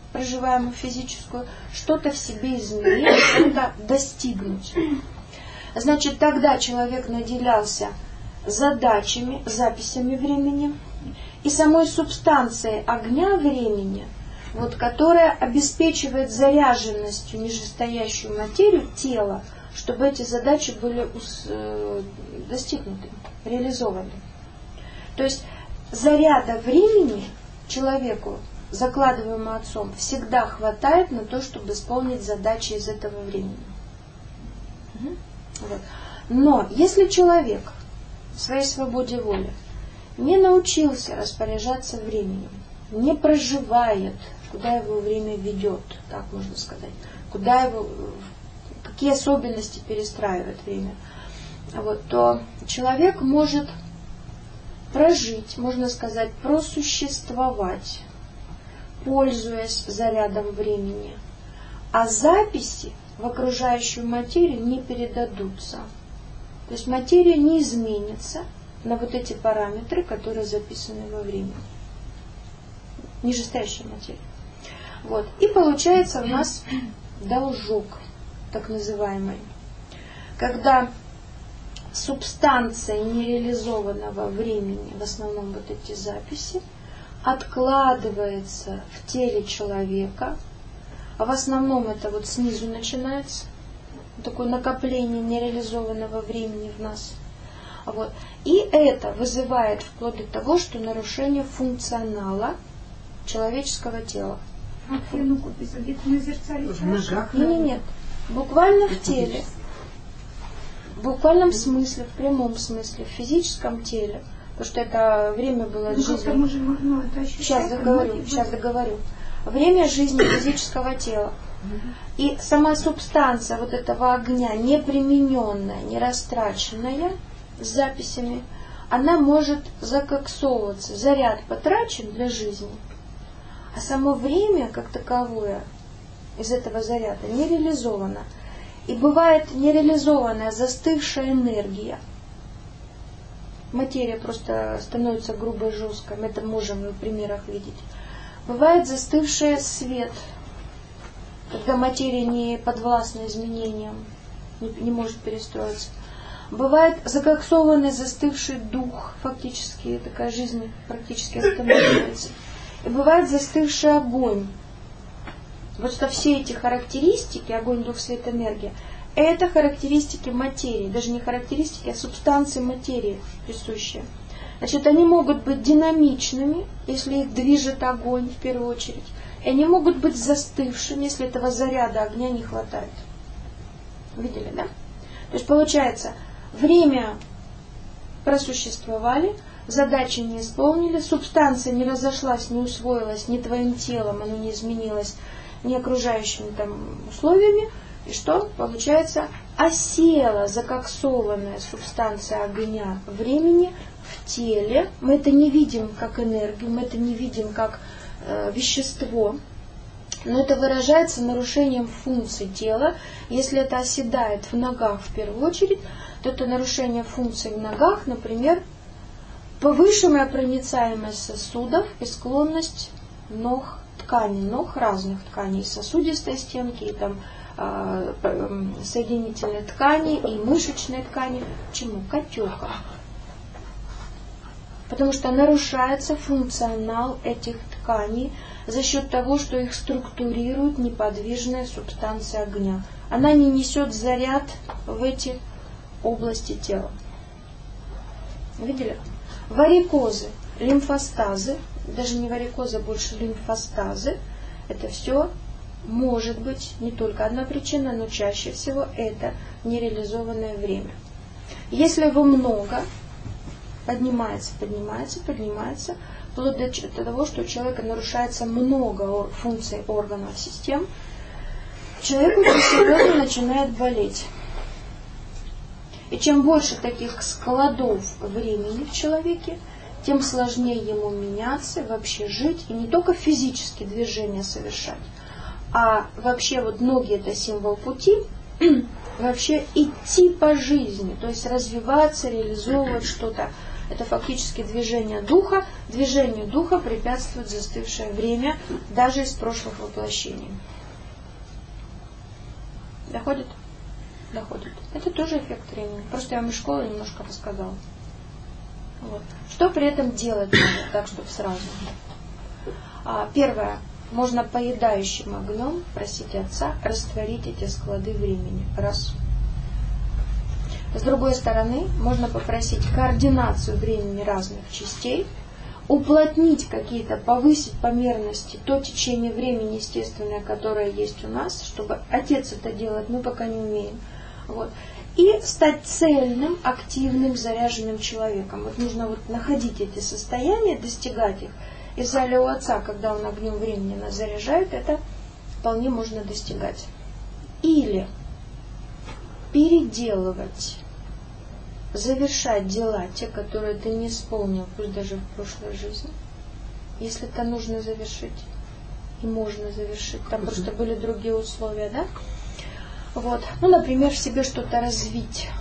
проживаемую физическую, что-то в себе изменить, что-то достигнуть. Значит, тогда человек наделялся задачами, записями времени и самой субстанцией огня времени, вот, которая обеспечивает заряженностью нижестоящую материю тела, чтобы эти задачи были э, достигнуты, реализованы. То есть заряда времени человеку, закладываемого Отцом, всегда хватает на то, чтобы исполнить задачи из этого времени. Угу. Вот. Но если человек в своей свободе воли не научился распоряжаться временем, не проживает, куда его время ведет, так можно сказать, куда его, какие особенности перестраивает время, вот, то человек может прожить, можно сказать, просуществовать, пользуясь зарядом времени, а записи в окружающую материю не передадутся. То есть материя не изменится на вот эти параметры, которые записаны во времени. Нижестоящая материя. Вот. И получается у нас должок, так называемый. Когда субстанция нереализованного времени, в основном вот эти записи, откладывается в теле человека, а в основном это вот снизу начинается, такое накопление нереализованного времени в нас. Вот. И это вызывает вплоть до того, что нарушение функционала человеческого тела. А ну-ка, где-то на зеркале чаша? Нет, нет, буквально в теле. В буквальном смысле, в прямом смысле, в физическом теле. Потому что это время было Ну, жизни. мы же, ну, это Сейчас договорю, сейчас договорю. Время жизни физического тела. И сама субстанция вот этого огня, не примененная, не растраченная с записями, она может закоксовываться. Заряд потрачен для жизни, а само время, как таковое, из этого заряда не реализовано. И бывает нереализованная, застывшая энергия. Материя просто становится грубой, жесткой. Мы это можем в примерах видеть. Бывает застывший свет, когда материя не подвластна изменениям, не, не может перестроиться. Бывает закоксованный, застывший дух, фактически такая жизнь практически останавливается. И бывает застывший огонь. Просто все эти характеристики, огонь, дух, свет, энергия, это характеристики материи, даже не характеристики, а субстанции материи присущие. Значит, они могут быть динамичными, если их движет огонь в первую очередь. И они могут быть застывшими, если этого заряда огня не хватает. Видели, да? То есть получается, время просуществовали, задачи не исполнили, субстанция не разошлась, не усвоилась ни твоим телом, она не изменилась ни окружающими там условиями. И что? Получается, осела закоксованная субстанция огня времени в теле. Мы это не видим как энергию, мы это не видим как э, вещество, но это выражается нарушением функций тела. Если это оседает в ногах в первую очередь, то это нарушение функций в ногах, например, повышенная проницаемость сосудов и склонность ног, тканей, ног разных тканей, сосудистой стенки, и там соединительной ткани и мышечной ткани. Почему? К отекам. Потому что нарушается функционал этих тканей за счет того, что их структурирует неподвижная субстанция огня. Она не несет заряд в эти области тела. Видели? Варикозы, лимфостазы, даже не варикозы, а больше лимфостазы, это все может быть не только одна причина, но чаще всего это нереализованное время. Если его много, поднимается, поднимается, поднимается, вплоть до того, что у человека нарушается много функций органов, систем, человек очень серьезно начинает болеть. И чем больше таких складов времени в человеке, тем сложнее ему меняться, вообще жить, и не только физические движения совершать, а вообще вот ноги это символ пути, вообще идти по жизни, то есть развиваться, реализовывать что-то, Это фактически движение духа. Движению духа препятствует застывшее время даже из прошлых воплощений. Доходит? Доходит. Это тоже эффект времени. Просто я вам из школы немножко рассказала. Вот. Что при этом делать надо, так, чтобы сразу? А, первое. Можно поедающим огнем просить Отца растворить эти склады времени. Раз. С другой стороны, можно попросить координацию времени разных частей, уплотнить какие-то, повысить по мерности то течение времени естественное, которое есть у нас, чтобы Отец это делать мы пока не умеем. Вот. И стать цельным, активным, заряженным человеком. Вот нужно вот находить эти состояния, достигать их. И в зале у Отца, когда Он огнем времени нас заряжает, это вполне можно достигать. Или переделывать, завершать дела, те, которые ты не исполнил, пусть даже в прошлой жизни. Если это нужно завершить, и можно завершить. Там просто были другие условия, да? Вот. Ну, например, в себе что-то развить.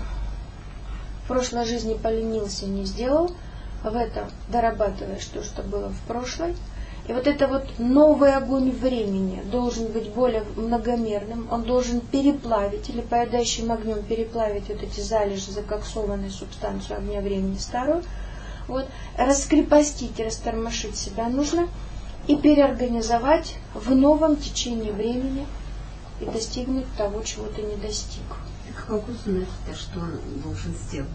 В прошлой жизни поленился, не сделал. В этом дорабатываешь то, что было в прошлой. И вот это вот новый огонь времени должен быть более многомерным. Он должен переплавить или поедающим огнем переплавить вот эти залежи закоксованной субстанцию огня времени старую. Вот. Раскрепостить и растормошить себя нужно. И переорганизовать в новом течении времени и достигнуть того, чего ты не достиг. Как могу знать, что он должен сделать?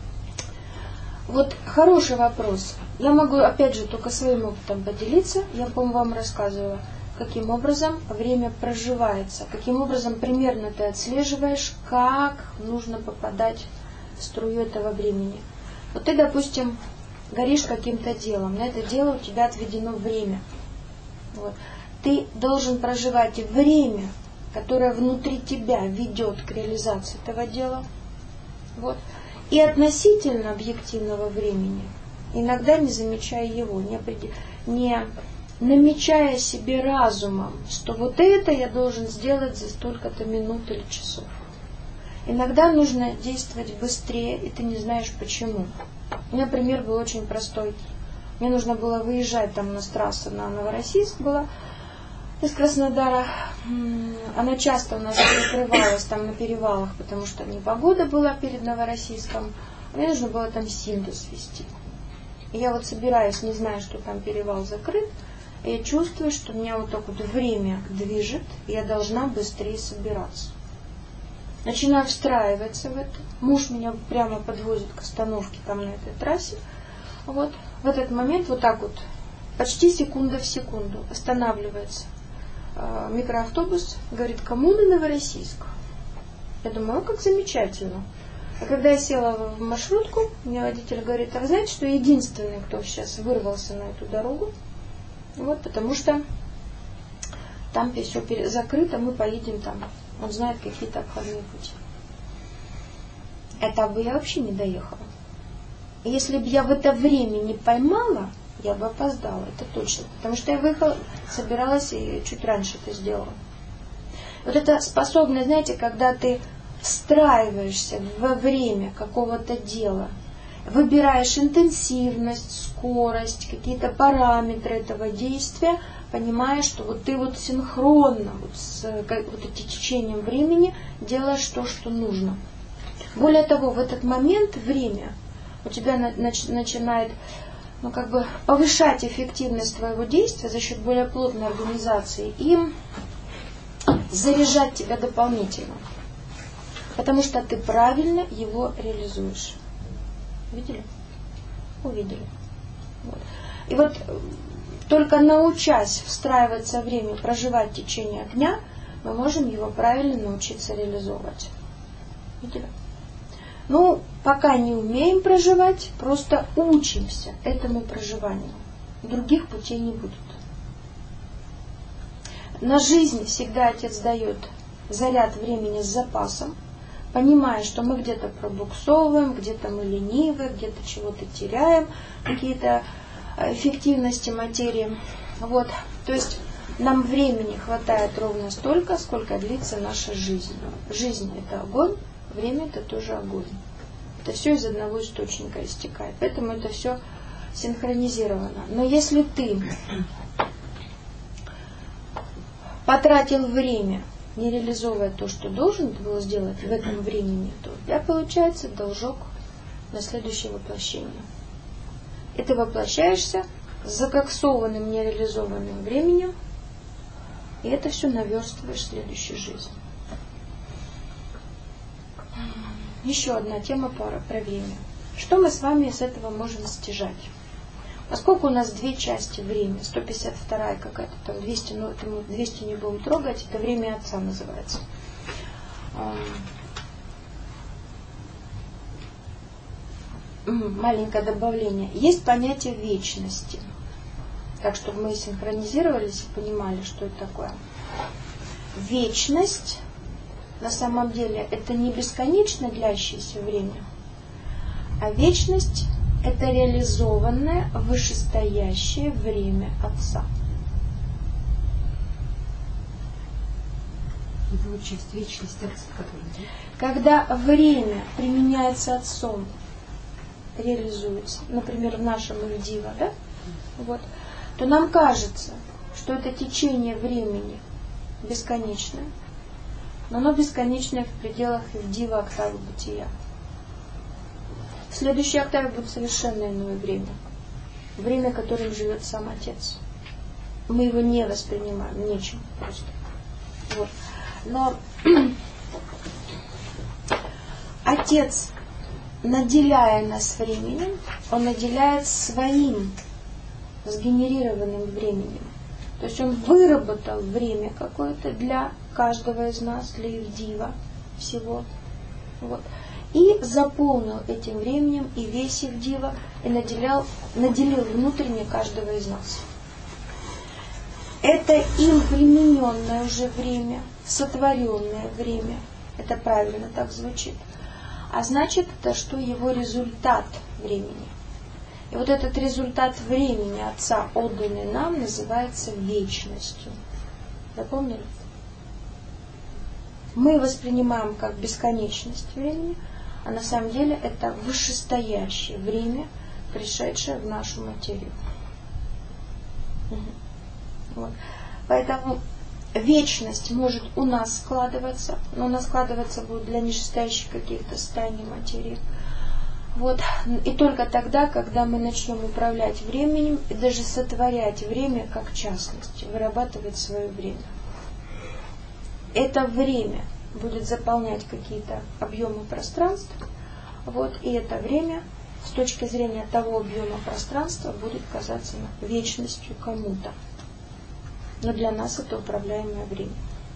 Вот хороший вопрос. Я могу, опять же, только своим опытом поделиться. Я, по-моему, вам рассказывала, каким образом время проживается, каким образом примерно ты отслеживаешь, как нужно попадать в струю этого времени. Вот ты, допустим, горишь каким-то делом, на это дело у тебя отведено время. Вот. Ты должен проживать время, которое внутри тебя ведет к реализации этого дела. Вот. И относительно объективного времени, иногда не замечая его, не, не намечая себе разумом, что вот это я должен сделать за столько-то минут или часов. Иногда нужно действовать быстрее, и ты не знаешь почему. У меня пример был очень простой. Мне нужно было выезжать там на трассу на Новороссийск была из Краснодара. Она часто у нас перекрывалась там на перевалах, потому что непогода была перед Новороссийском. Мне нужно было там синтез вести. И я вот собираюсь, не знаю, что там перевал закрыт, и я чувствую, что меня вот так вот время движет, и я должна быстрее собираться. Начинаю встраиваться в это. Муж меня прямо подвозит к остановке там на этой трассе. Вот. В этот момент вот так вот, почти секунда в секунду, останавливается э, микроавтобус, говорит, коммуна Новороссийск. Я думаю, о, как замечательно. А когда я села в маршрутку, мне водитель говорит, а вы знаете, что единственный, кто сейчас вырвался на эту дорогу, вот, потому что там все закрыто, мы поедем там. Он знает какие-то обходные пути. Это бы я вообще не доехала. И если бы я в это время не поймала, я бы опоздала, это точно. Потому что я выехала, собиралась и чуть раньше это сделала. Вот это способность, знаете, когда ты встраиваешься во время какого-то дела, выбираешь интенсивность, скорость, какие-то параметры этого действия, понимаешь, что вот ты вот синхронно вот с как, вот этим течением времени делаешь то, что нужно. Более того, в этот момент время у тебя нач, начинает ну, как бы повышать эффективность твоего действия за счет более плотной организации и заряжать тебя дополнительно. Потому что ты правильно его реализуешь. Видели? Увидели. Вот. И вот только научась встраиваться в время, проживать течение огня, мы можем его правильно научиться реализовывать. Видели? Ну, пока не умеем проживать, просто учимся этому проживанию. Других путей не будет. На жизнь всегда Отец дает заряд времени с запасом, понимая, что мы где-то пробуксовываем, где-то мы ленивы, где-то чего-то теряем, какие-то эффективности материи. Вот. То есть нам времени хватает ровно столько, сколько длится наша жизнь. Жизнь – это огонь, время – это тоже огонь. Это все из одного источника истекает. Поэтому это все синхронизировано. Но если ты потратил время, не реализовывая то, что должен был сделать в этом времени, то у тебя получается должок на следующее воплощение. И ты воплощаешься с закоксованным, нереализованным временем, и это все наверстываешь в следующей жизни. Еще одна тема про, про время. Что мы с вами с этого можем стяжать? Поскольку у нас две части времени, сто пятьдесят вторая какая-то, там двести, ну это мы двести не будем трогать, это время Отца называется. Маленькое добавление. Есть понятие вечности. Так, чтобы мы синхронизировались и понимали, что это такое. Вечность, на самом деле, это не бесконечно длящееся время, а вечность – это реализованное вышестоящее время Отца. Это вот часть вечности Отца, которая... Когда время применяется Отцом, реализуется, например, в нашем Ивдива, да? Вот, то нам кажется, что это течение времени бесконечное, но оно бесконечное в пределах Ивдива октавы бытия. В следующей октаве будет совершенно иное время. Время, которым живет сам Отец. Мы его не воспринимаем, нечем просто. Вот. Но Отец, наделяя нас временем, Он наделяет своим сгенерированным временем. То есть Он выработал время какое-то для каждого из нас, для Ивдива всего. Вот. И заполнил этим временем и весь Ивдива, и наделял, наделил внутренне каждого из нас. Это им примененное уже время, сотворенное время. Это правильно так звучит. А значит, это что его результат времени. И вот этот результат времени Отца, отданный нам, называется вечностью. Запомнили? Мы воспринимаем как бесконечность времени, а на самом деле это вышестоящее время, пришедшее в нашу материю. Вот. Поэтому вечность может у нас складываться, но она складываться будет для нижестоящих каких-то состояний материи. Вот. И только тогда, когда мы начнем управлять временем и даже сотворять время как частность, вырабатывать свое время. Это время будет заполнять какие-то объемы пространства, вот, и это время с точки зрения того объема пространства будет казаться вечностью кому-то. Но для нас это управляемое время.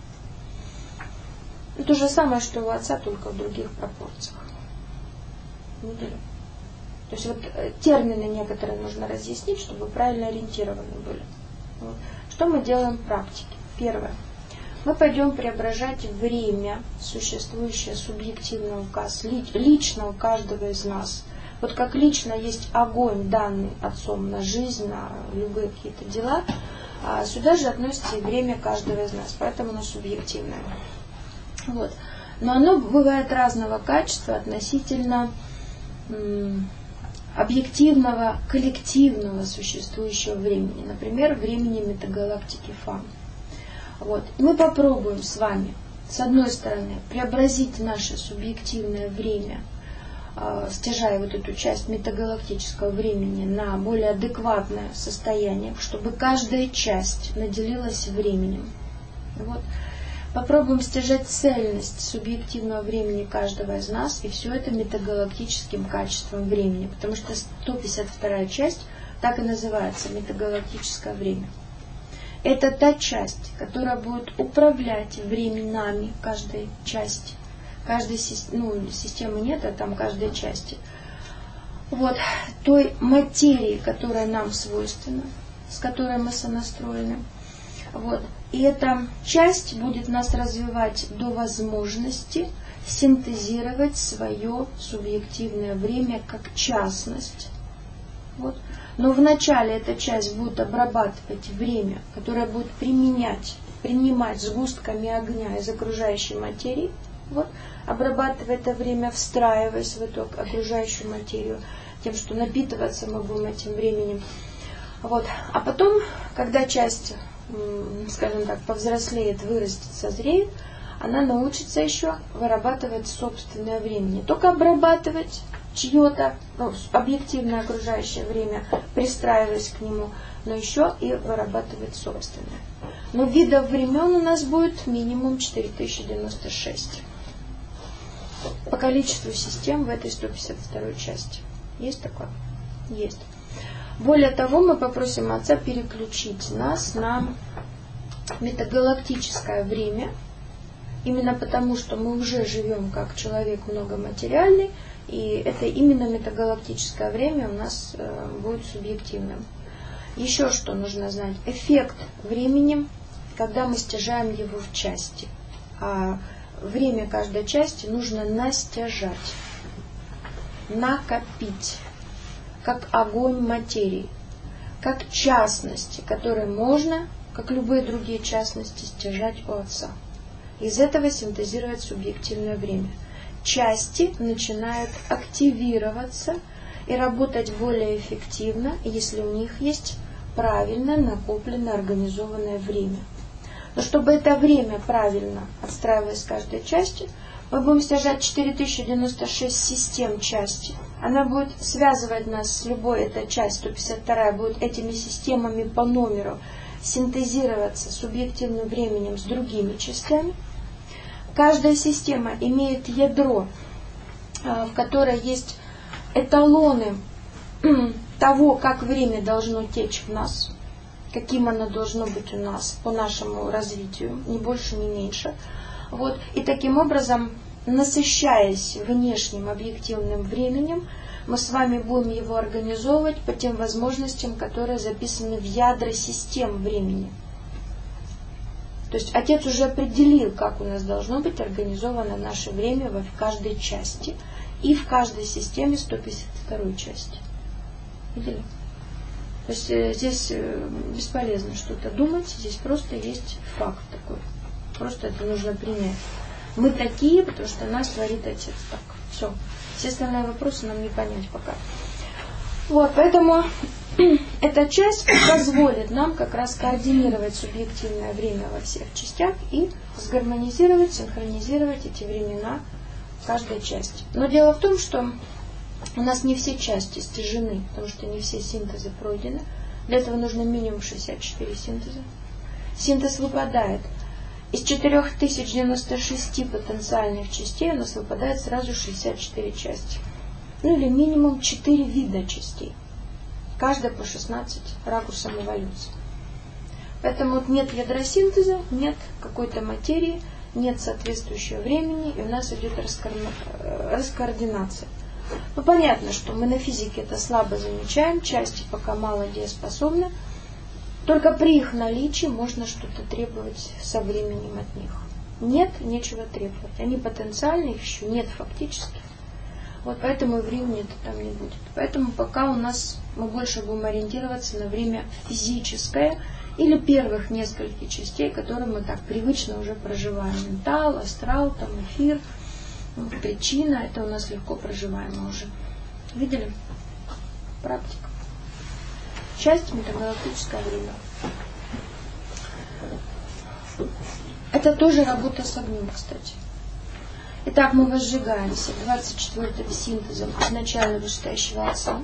То же самое, что у Отца, только в других пропорциях. Видели? То есть вот термины некоторые нужно разъяснить, чтобы правильно ориентированы были. Вот. Что мы делаем в практике? Первое. Мы пойдем преображать время, существующее субъективно лично у каждого из нас. Вот как лично есть огонь, данный Отцом на жизнь, на любые какие-то дела, а сюда же относится и время каждого из нас, поэтому оно субъективное. Вот. Но оно бывает разного качества относительно м, объективного, коллективного существующего времени. Например, времени метагалактики Фам. Вот. Мы попробуем с вами, с одной стороны, преобразить наше субъективное время, э, стяжая вот эту часть метагалактического времени на более адекватное состояние, чтобы каждая часть наделилась временем. Вот. Попробуем стяжать цельность субъективного времени каждого из нас, и все это метагалактическим качеством времени, потому что сто пятьдесят вторая часть так и называется метагалактическое время. Это та часть, которая будет управлять временами каждой части. Каждой ну, системы нет, а там каждой части. Вот, той материи, которая нам свойственна, с которой мы сонастроены. Вот. И эта часть будет нас развивать до возможности синтезировать свое субъективное время как частность. Вот. Но вначале эта часть будет обрабатывать время, которое будет применять, принимать сгустками огня из окружающей материи, Вот, обрабатывая это время, встраиваясь в эту окружающую материю, тем, что напитываться мы будем этим временем. Вот. А потом, когда часть, скажем так, повзрослеет, вырастет, созреет, она научится еще вырабатывать собственное время. Не только обрабатывать чье-то, ну, объективное окружающее время, пристраиваясь к нему, но еще и вырабатывать собственное. Но видов времен у нас будет минимум четыре тысячи девяносто шесть. По количеству систем в этой сто пятьдесят второй части. Есть такое? Есть. Более того, мы попросим Отца переключить нас на метагалактическое время, именно потому, что мы уже живем как человек многоматериальный, и это именно метагалактическое время у нас э, будет субъективным. Еще что нужно знать. Эффект времени, когда мы стяжаем его в части. А время каждой части нужно настяжать, накопить, как огонь материи, как частности, которые можно, как любые другие частности, стяжать у Отца. Из этого синтезировать субъективное время. Части начинают активироваться и работать более эффективно, если у них есть правильно накопленное, организованное время. Но чтобы это время правильно отстраивалось в каждой части, мы будем стяжать четыре тысячи девяносто шесть систем части. Она будет связывать нас с любой, эта часть, сто пятьдесят вторая, будет этими системами по номеру синтезироваться субъективным временем с другими частями. Каждая система имеет ядро, в которое есть эталоны того, как время должно течь в нас, каким оно должно быть у нас по нашему развитию, ни больше, ни меньше. Вот. И таким образом, насыщаясь внешним объективным временем, мы с вами будем его организовывать по тем возможностям, которые записаны в ядра систем времени. То есть Отец уже определил, как у нас должно быть организовано наше время в каждой части и в каждой системе сто пятьдесят второй части. Видели? То есть э, здесь э, бесполезно что-то думать, здесь просто есть факт такой. Просто это нужно принять. Мы такие, потому что нас творит Отец так. Все. Все остальные вопросы нам не понять пока. Вот, поэтому эта часть позволит нам как раз координировать субъективное время во всех частях и сгармонизировать, синхронизировать эти времена в каждой части. Но дело в том, что у нас не все части стяжены, потому что не все синтезы пройдены. Для этого нужно минимум шестьдесят четыре синтеза. Синтез выпадает. Из четыре тысячи девяносто шесть потенциальных частей у нас выпадает сразу шестьдесят четыре части. Ну или минимум четыре вида частей. Каждая по шестнадцать ракурсов эволюции. Поэтому вот нет ядросинтеза, нет какой-то материи, нет соответствующего времени, и у нас идет раскоординация. Ну понятно, что мы на физике это слабо замечаем, части пока мало дееспособны. Только при их наличии можно что-то требовать со временем от них. Нет, нечего требовать. Они потенциальны, их еще нет фактически. Вот поэтому и времени-то там не будет. Поэтому пока у нас мы больше будем ориентироваться на время физическое или первых нескольких частей, которые мы так привычно уже проживаем. Ментал, астрал, там эфир, причина, это у нас легко проживаемо уже. Видели? Практика. Часть метагалактическое время. Это тоже работа с огнем, кстати. Итак, мы возжигаемся двадцать четвёртым синтезом изначально вышестоящего Отца.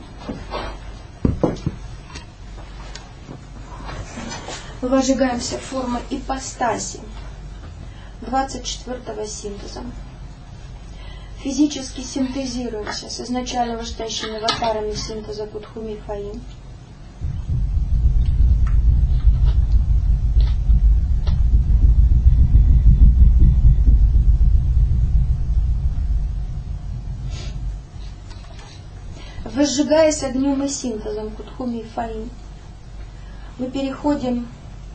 Мы возжигаемся формой ипостаси двадцать четвёртого синтеза. Физически синтезируемся с изначально вышестоящими аватарами синтеза Кутхуми Фаим. Возжигаясь огнем и синтезом Кутхуми и Фаим, мы переходим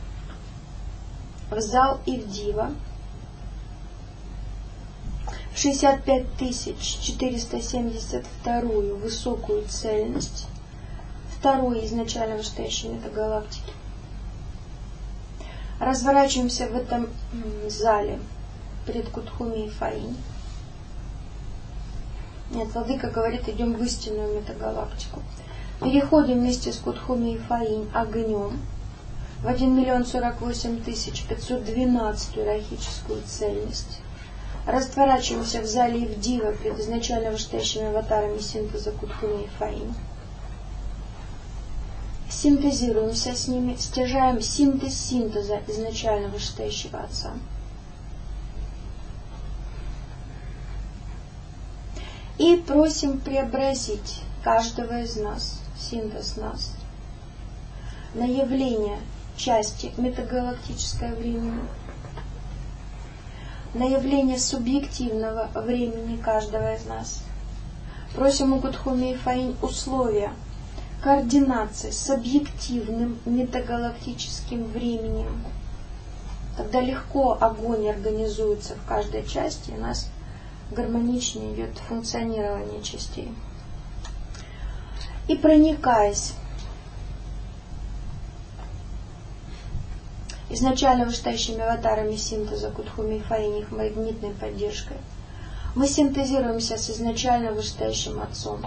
в зал Ивдива, в шестьдесят пять тысяч четыреста семьдесят вторую высокую цельность, второй изначально вышестоящей метагалактики. Разворачиваемся в этом зале перед Кутхуми и Фаинь. Нет, владыка говорит, идем в истинную метагалактику. Переходим вместе с Кутхуми и Фаинь огнем в один миллион сорок восемь тысяч пятьсот двенадцатую рахическую цельность. Растворачиваемся в зале Ивдива пред изначально вышестоящими аватарами синтеза Кутхуми и Фаинь. Синтезируемся с ними, стяжаем синтез синтеза изначально вышестоящего Отца. И просим преобразить каждого из нас, синтез нас, на явление части метагалактического времени, на явление субъективного времени каждого из нас. Просим у Кутхуми и Фаинь условия координации с объективным метагалактическим временем. Тогда легко огонь организуется в каждой части, и у нас гармоничнее идет функционирование частей. И проникаясь изначально вышестоящими аватарами синтеза Кутхуми и Фаинь, их магнитной поддержкой, мы синтезируемся с изначально вышестоящим Отцом.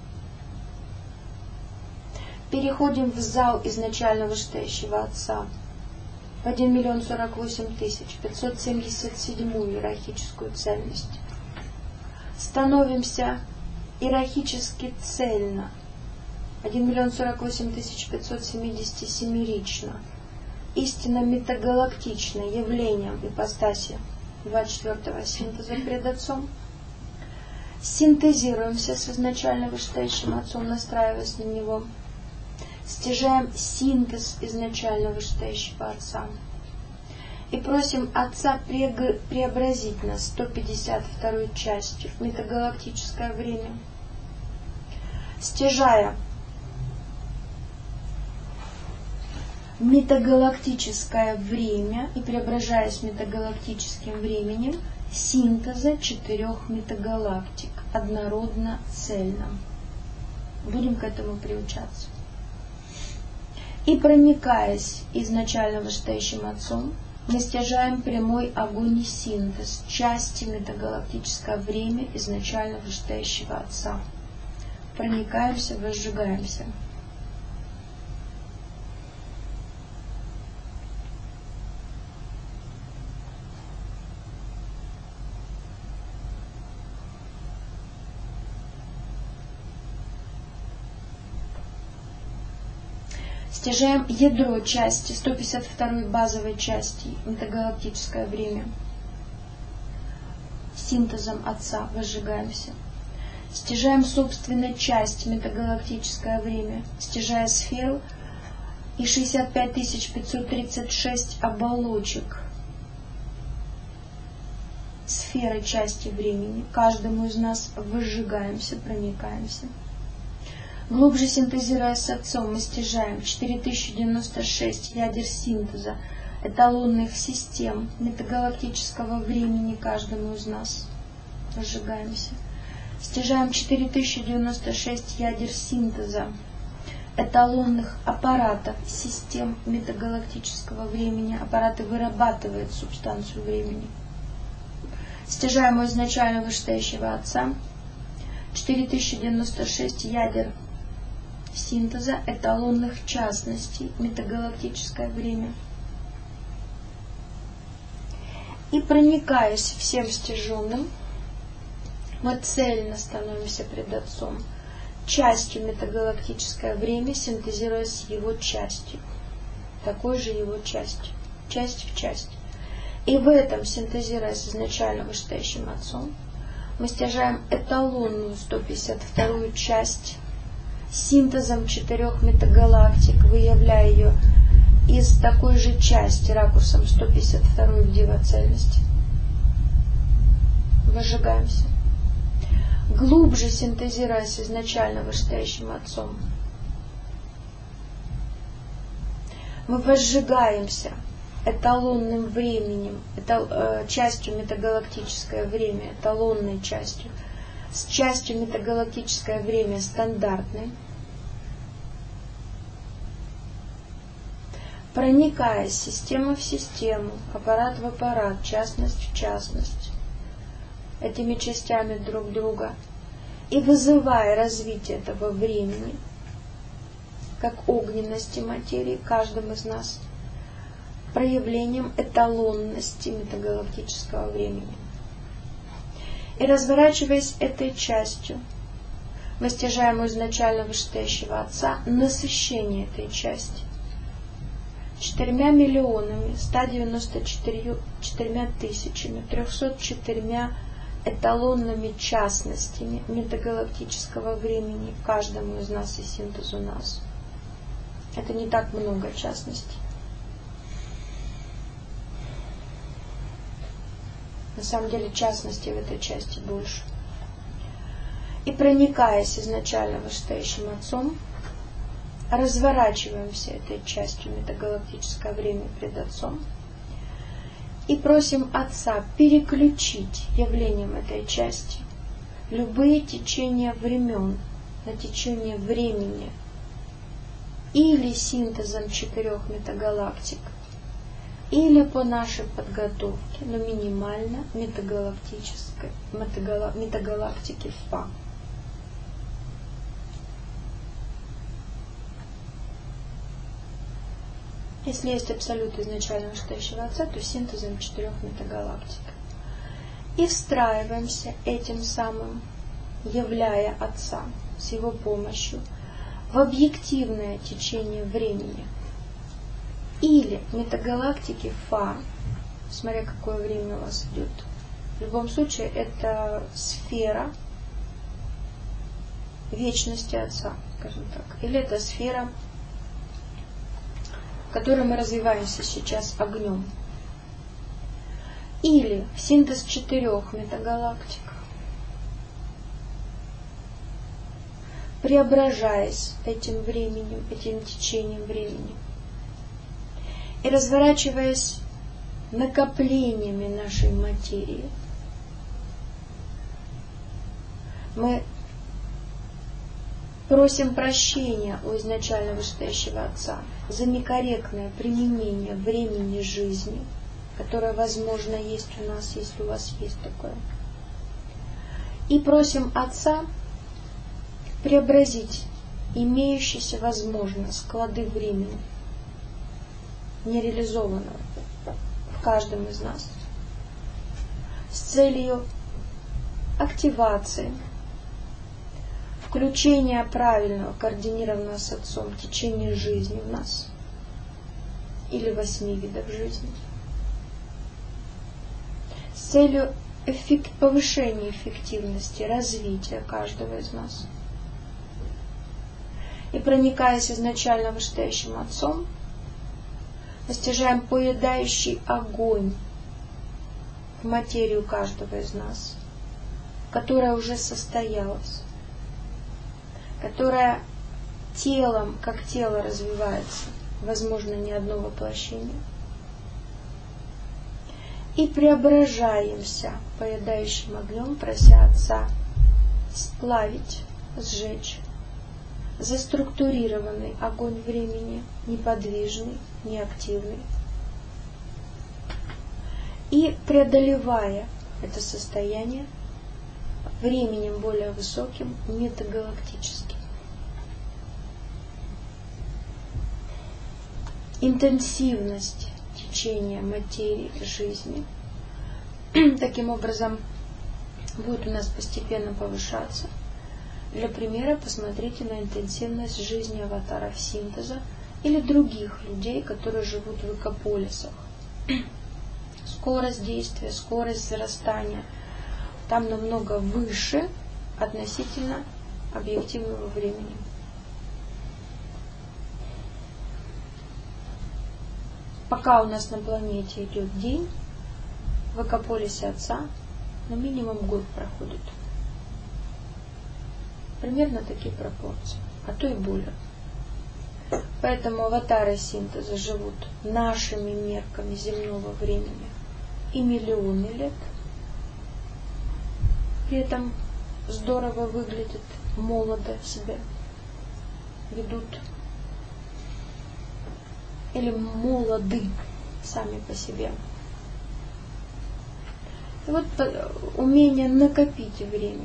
Переходим в зал изначально вышестоящего Отца в один миллион сорок восемь тысяч пятьсот семьдесят седьмую иерархическую цельность. Становимся иерархически цельно один миллион сорок восемь тысяч пятьсот семьдесят семерично, истинно метагалактичное явлением ипостаси двадцать четвёртого синтеза пред Отцом. Синтезируемся с изначально вышестоящим Отцом, настраиваясь на него. Стяжаем синтез изначально вышестоящего Отца. И просим Отца преобразить нас сто пятьдесят второй частью в метагалактическое время. Стяжая метагалактическое время и преображаясь метагалактическим временем синтеза четырех метагалактик, однородно цельно. Будем к этому приучаться. И проникаясь изначально вышестоящим Отцом, мы стяжаем прямой огонь и синтез части метагалактического время изначально вышестоящего Отца. Проникаемся, возжигаемся. Стяжаем ядро части сто пятьдесят второй базовой части метагалактическое время. Синтезом Отца возжигаемся. Стяжаем собственно часть метагалактическое время, стяжая сферу и шестьдесят пять тысяч пятьсот тридцать шесть оболочек сферы части времени. Каждому из нас возжигаемся, проникаемся. Глубже синтезируя с Отцом, мы стяжаем четыре тысячи девяносто шесть ядер синтеза эталонных систем метагалактического времени каждому из нас. Разжигаемся. Стяжаем четыре тысячи девяносто шесть ядер синтеза эталонных аппаратов систем метагалактического времени. Аппараты вырабатывают субстанцию времени. Стяжаем у изначально вышестоящего Отца четыре тысячи девяносто шесть ядер синтеза эталонных частностей метагалактическое время. И проникаясь всем стяженным, мы цельно становимся пред Отцом, частью метагалактическое время, синтезируя с его частью, такой же его частью, часть в часть. И в этом, синтезируя с изначально вышестоящим Отцом, мы стяжаем эталонную сто пятьдесят вторую часть синтезом четырех метагалактик, выявляя ее из такой же части ракурсом сто пятьдесят второй в дивоцельности. Возжигаемся. Глубже синтезируя с изначально вышестоящим Отцом, мы возжигаемся эталонным временем, этал, э, частью метагалактическое время, эталонной частью, с частью метагалактическое время стандартной. проникая система в систему, аппарат в аппарат, частность в частность, этими частями друг друга, и вызывая развитие этого времени, как огненности материи каждым из нас, проявлением эталонности метагалактического времени. И разворачиваясь этой частью, мы стяжаем у изначально вышестоящего Отца насыщение этой части четырьмя миллионами, ста девяносто четырьмя тысячами, трехсот четырьмя эталонными частностями метагалактического времени каждому из нас и синтезу нас. Это не так много частностей. На самом деле частностей в этой части больше. И проникаясь изначально вышестоящим Отцом, разворачиваемся этой частью метагалактического времени пред Отцом и просим Отца переключить явлением этой части любые течения времен на течение времени или синтезом четырех метагалактик, или по нашей подготовке, но минимально метагалактической, метагала, метагалактики Фа. Если есть абсолют изначально вышестоящего Отца, то синтезом четырех метагалактик. И встраиваемся этим самым, являя Отца с Его помощью, в объективное течение времени. Или метагалактики Фа, смотря какое время у вас идет. В любом случае, это сфера вечности Отца, скажем так. Или это сфера, в которой мы развиваемся сейчас огнем. Или синтез четырех метагалактик, преображаясь этим временем, этим течением времени, и разворачиваясь накоплениями нашей материи, мы просим прощения у изначально вышестоящего Отца за некорректное применение времени жизни, которое, возможно, есть у нас, если у вас есть такое. И просим Отца преобразить имеющиеся, возможно, склады времени, нереализованного в каждом из нас, с целью активации, включения правильного, координированного с Отцом течения жизни в нас или восьми видов жизни, с целью эффект, повышения эффективности, развития каждого из нас. И проникаясь изначально вышестоящим Отцом, постижаем поедающий огонь в материю каждого из нас, которая уже состоялась, которая телом, как тело развивается, возможно, не одно воплощение, и преображаемся поедающим огнем, прося Отца сплавить, сжечь заструктурированный огонь времени, неподвижный, неактивный, и преодолевая это состояние временем более высоким, метагалактическим. Интенсивность течения материи жизни таким образом будет у нас постепенно повышаться. Для примера посмотрите на интенсивность жизни аватаров синтеза или других людей, которые живут в экополисах. Скорость действия, скорость зарастания там намного выше относительно объективного времени. Пока у нас на планете идет день, в экополисе Отца на минимум год проходит. Примерно такие пропорции, а то и более. Поэтому аватары синтеза живут нашими мерками земного времени и миллионы лет. При этом здорово выглядят, молодо себя ведут. или молоды сами по себе. И вот умение накопить время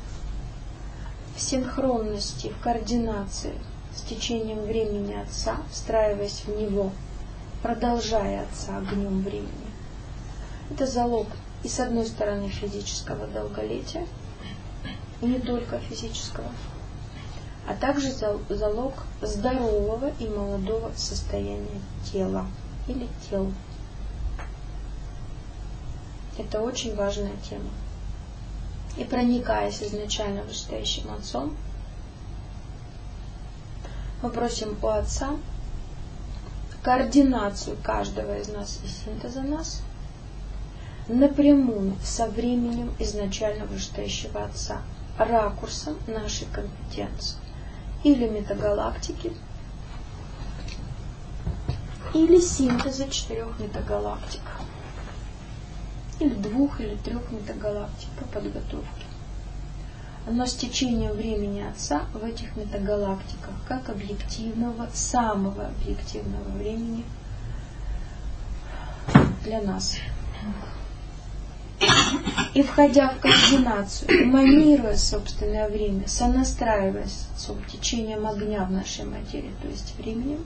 в синхронности, в координации с течением времени Отца, встраиваясь в него, продолжая Отца огнем времени. Это залог и с одной стороны физического долголетия, и не только физического, а также залог здорового и молодого состояния тела или тел. Это очень важная тема. И проникаясь изначально вышестоящим Отцом, мы просим у Отца координацию каждого из нас и синтеза нас напрямую со временем изначально вышестоящего Отца, ракурсом нашей компетенции или метагалактики, или синтеза четырех метагалактик, или двух или трех метагалактик по подготовке. Но с течением времени Отца в этих метагалактиках, как объективного, самого объективного времени для нас. И входя в координацию, эманируя собственное время, сонастраиваясь с Отцом течением огня в нашей материи, то есть временем,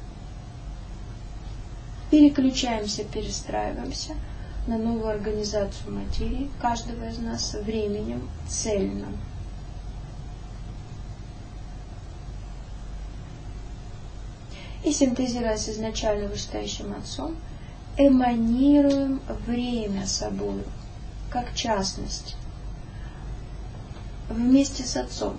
переключаемся, перестраиваемся на новую организацию материи каждого из нас временем цельным. И синтезируясь изначально вышестоящим Отцом, эманируем время собой, как частность, вместе с Отцом.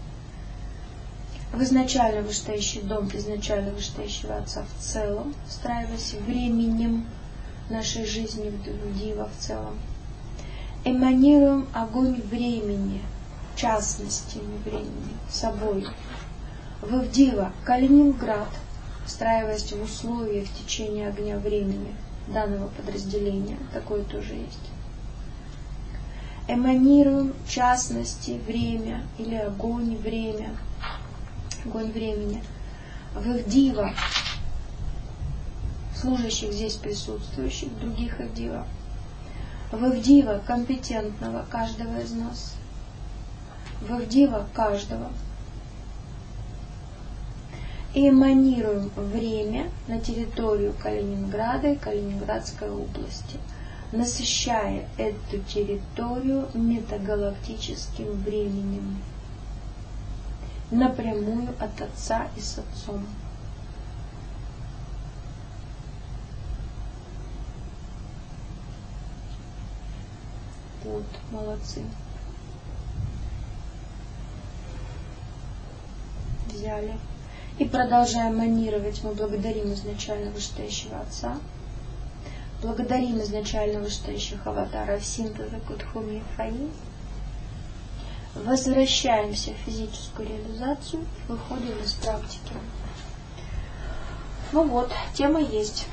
В изначально вышестоящий дом, изначально вышестоящего Отца в целом, встраиваясь временем нашей жизни в Дива в целом. Эманируем огонь времени, частностями времени, собой. В Ивдива, Калининград, встраиваясь в условия в течение огня времени данного подразделения, такое тоже есть. Эманируем частности, время или огонь, время, огонь времени. В Ивдива, служащих здесь присутствующих, других Ивдива. В Ивдива компетентного каждого из нас. В Ивдива каждого. И эманируем время на территорию Калининграда и Калининградской области, насыщая эту территорию метагалактическим временем, напрямую от Отца и с Отцом. Вот, молодцы. Взяли. И продолжаем манировать, мы благодарим изначально вышестоящего Отца, благодарим изначально вышестоящих аватаров синтеза Кудхуми и Фаи, возвращаемся в физическую реализацию, выходим из практики. Ну вот, тема есть.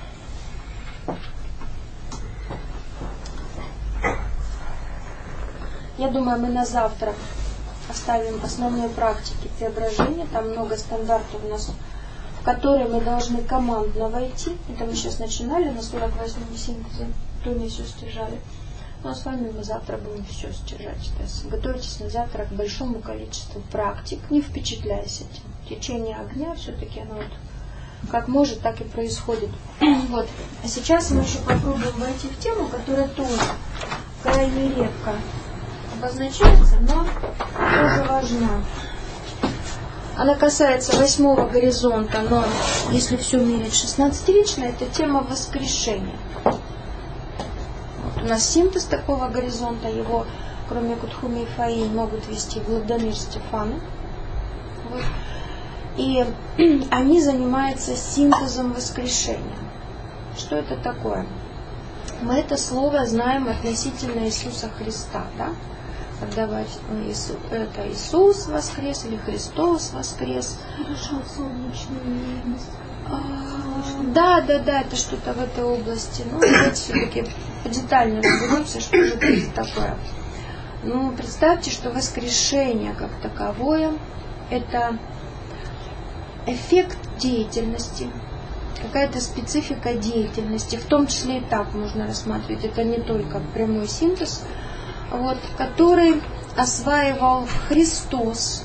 Я думаю, мы на завтра оставим основной практики преображения. Там много стандартов у нас, в которые мы должны командно войти. Это мы сейчас начинали на сорок восьмом синтезе, то не все стяжали. Ну а с вами мы завтра будем все стяжать. То есть готовьтесь на завтра к большому количеству практик, не впечатляясь этим. Течение огня все-таки оно вот как может, так и происходит. Вот. А сейчас мы еще попробуем войти в тему, которая тоже крайне редко обозначается, но тоже важна. Она касается восьмого горизонта, но если все мерить шестнадцатирично, это тема воскрешения. Вот у нас синтез такого горизонта, его, кроме Кудхуми и Фаи, могут вести Владимир Стефаны. Вот. И они занимаются синтезом воскрешения. Что это такое? Мы это слово знаем относительно Иисуса Христа, да? Когда это Иисус воскрес или Христос воскрес. Пришел солнечный мирность. Да, да, да, это что-то в этой области. Ну, давайте все-таки подетально разберемся, что же это такое. Ну, представьте, что воскрешение как таковое – это эффект деятельности какая-то специфика деятельности, в том числе и так можно рассматривать, это не только прямой синтез, вот, который осваивал Христос.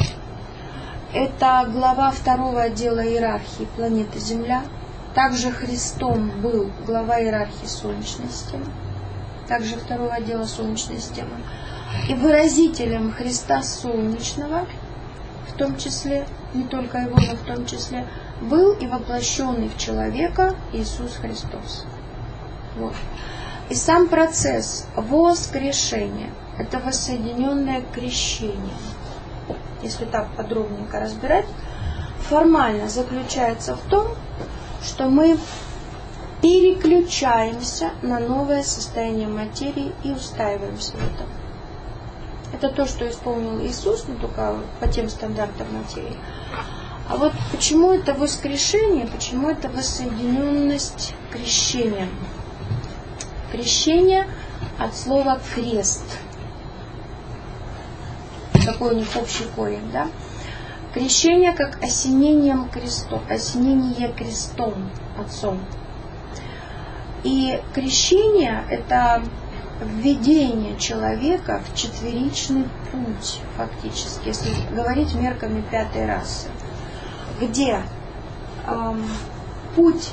Это глава второго отдела иерархии планеты Земля. Также Христом был глава иерархии Солнечной системы, также второго отдела Солнечной системы. И выразителем Христа Солнечного, в том числе, не только его, но в том числе, был и воплощенный в человека Иисус Христос. Вот. И сам процесс воскрешения – это воссоединенное крещение. Если так подробненько разбирать, формально заключается в том, что мы переключаемся на новое состояние материи и устаиваемся в этом. Это то, что исполнил Иисус, но только по тем стандартам материи. А вот почему это воскрешение, почему это воссоединенность крещения? Крещение от слова крест. Такой у них общий корень, да? Крещение как осенением крестом, осенение крестом Отцом. И крещение – это введение человека в четверичный путь, фактически, если говорить мерками пятой расы, где эм, путь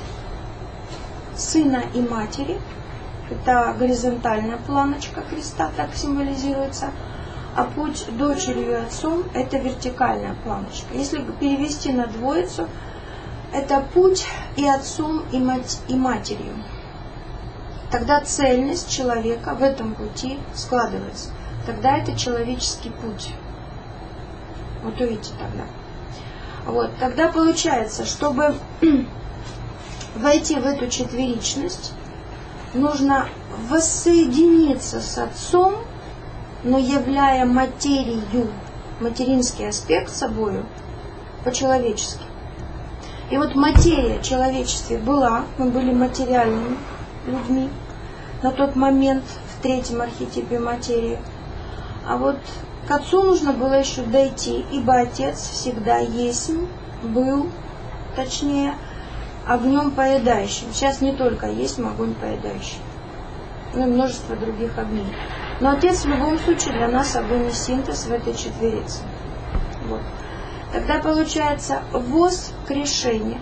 сына и матери, это горизонтальная планочка креста, так символизируется, а путь дочерью и отцом – это вертикальная планочка. Если перевести на двоицу, это путь и отцом, и, мать, и матерью. Тогда цельность человека в этом пути складывается. Тогда это человеческий путь. Вот увидите тогда. Вот. Тогда получается, чтобы войти в эту четверичность, нужно воссоединиться с Отцом, но являя материю, материнский аспект собою, по-человечески. И вот материя в человечестве была, мы были материальными людьми на тот момент в третьем архетипе материи. А вот к Отцу нужно было еще дойти, ибо Отец всегда есть, был, точнее, огнем поедающим. Сейчас не только есть огонь поедающий, но и множество других огней. Но Отец в любом случае для нас огонь и синтез в этой четверице. Вот. Тогда получается воскрешение.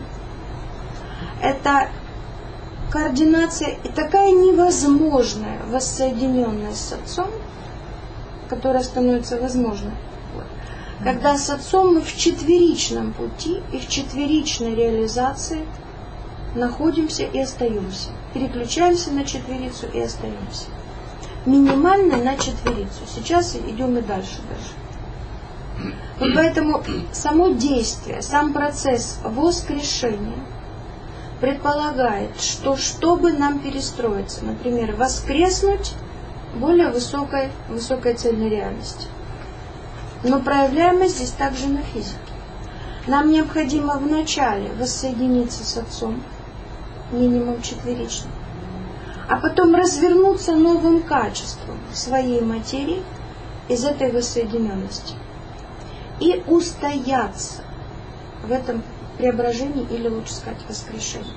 Это координация и такая невозможная воссоединенность с Отцом, которая становится возможной. Вот. Когда с Отцом мы в четверичном пути и в четверичной реализации находимся и остаемся. Переключаемся на четверицу и остаемся. Минимально на четверицу. Сейчас идем и дальше даже. Вот поэтому само действие, сам процесс воскрешения предполагает, что чтобы нам перестроиться, например, воскреснуть более высокой, высокой цельной реальности. Но проявляемость здесь также на физике. Нам необходимо вначале воссоединиться с Отцом, минимум четверично, а потом развернуться новым качеством своей материи из этой воссоединенности и устояться в этом преображении, или лучше сказать воскрешении.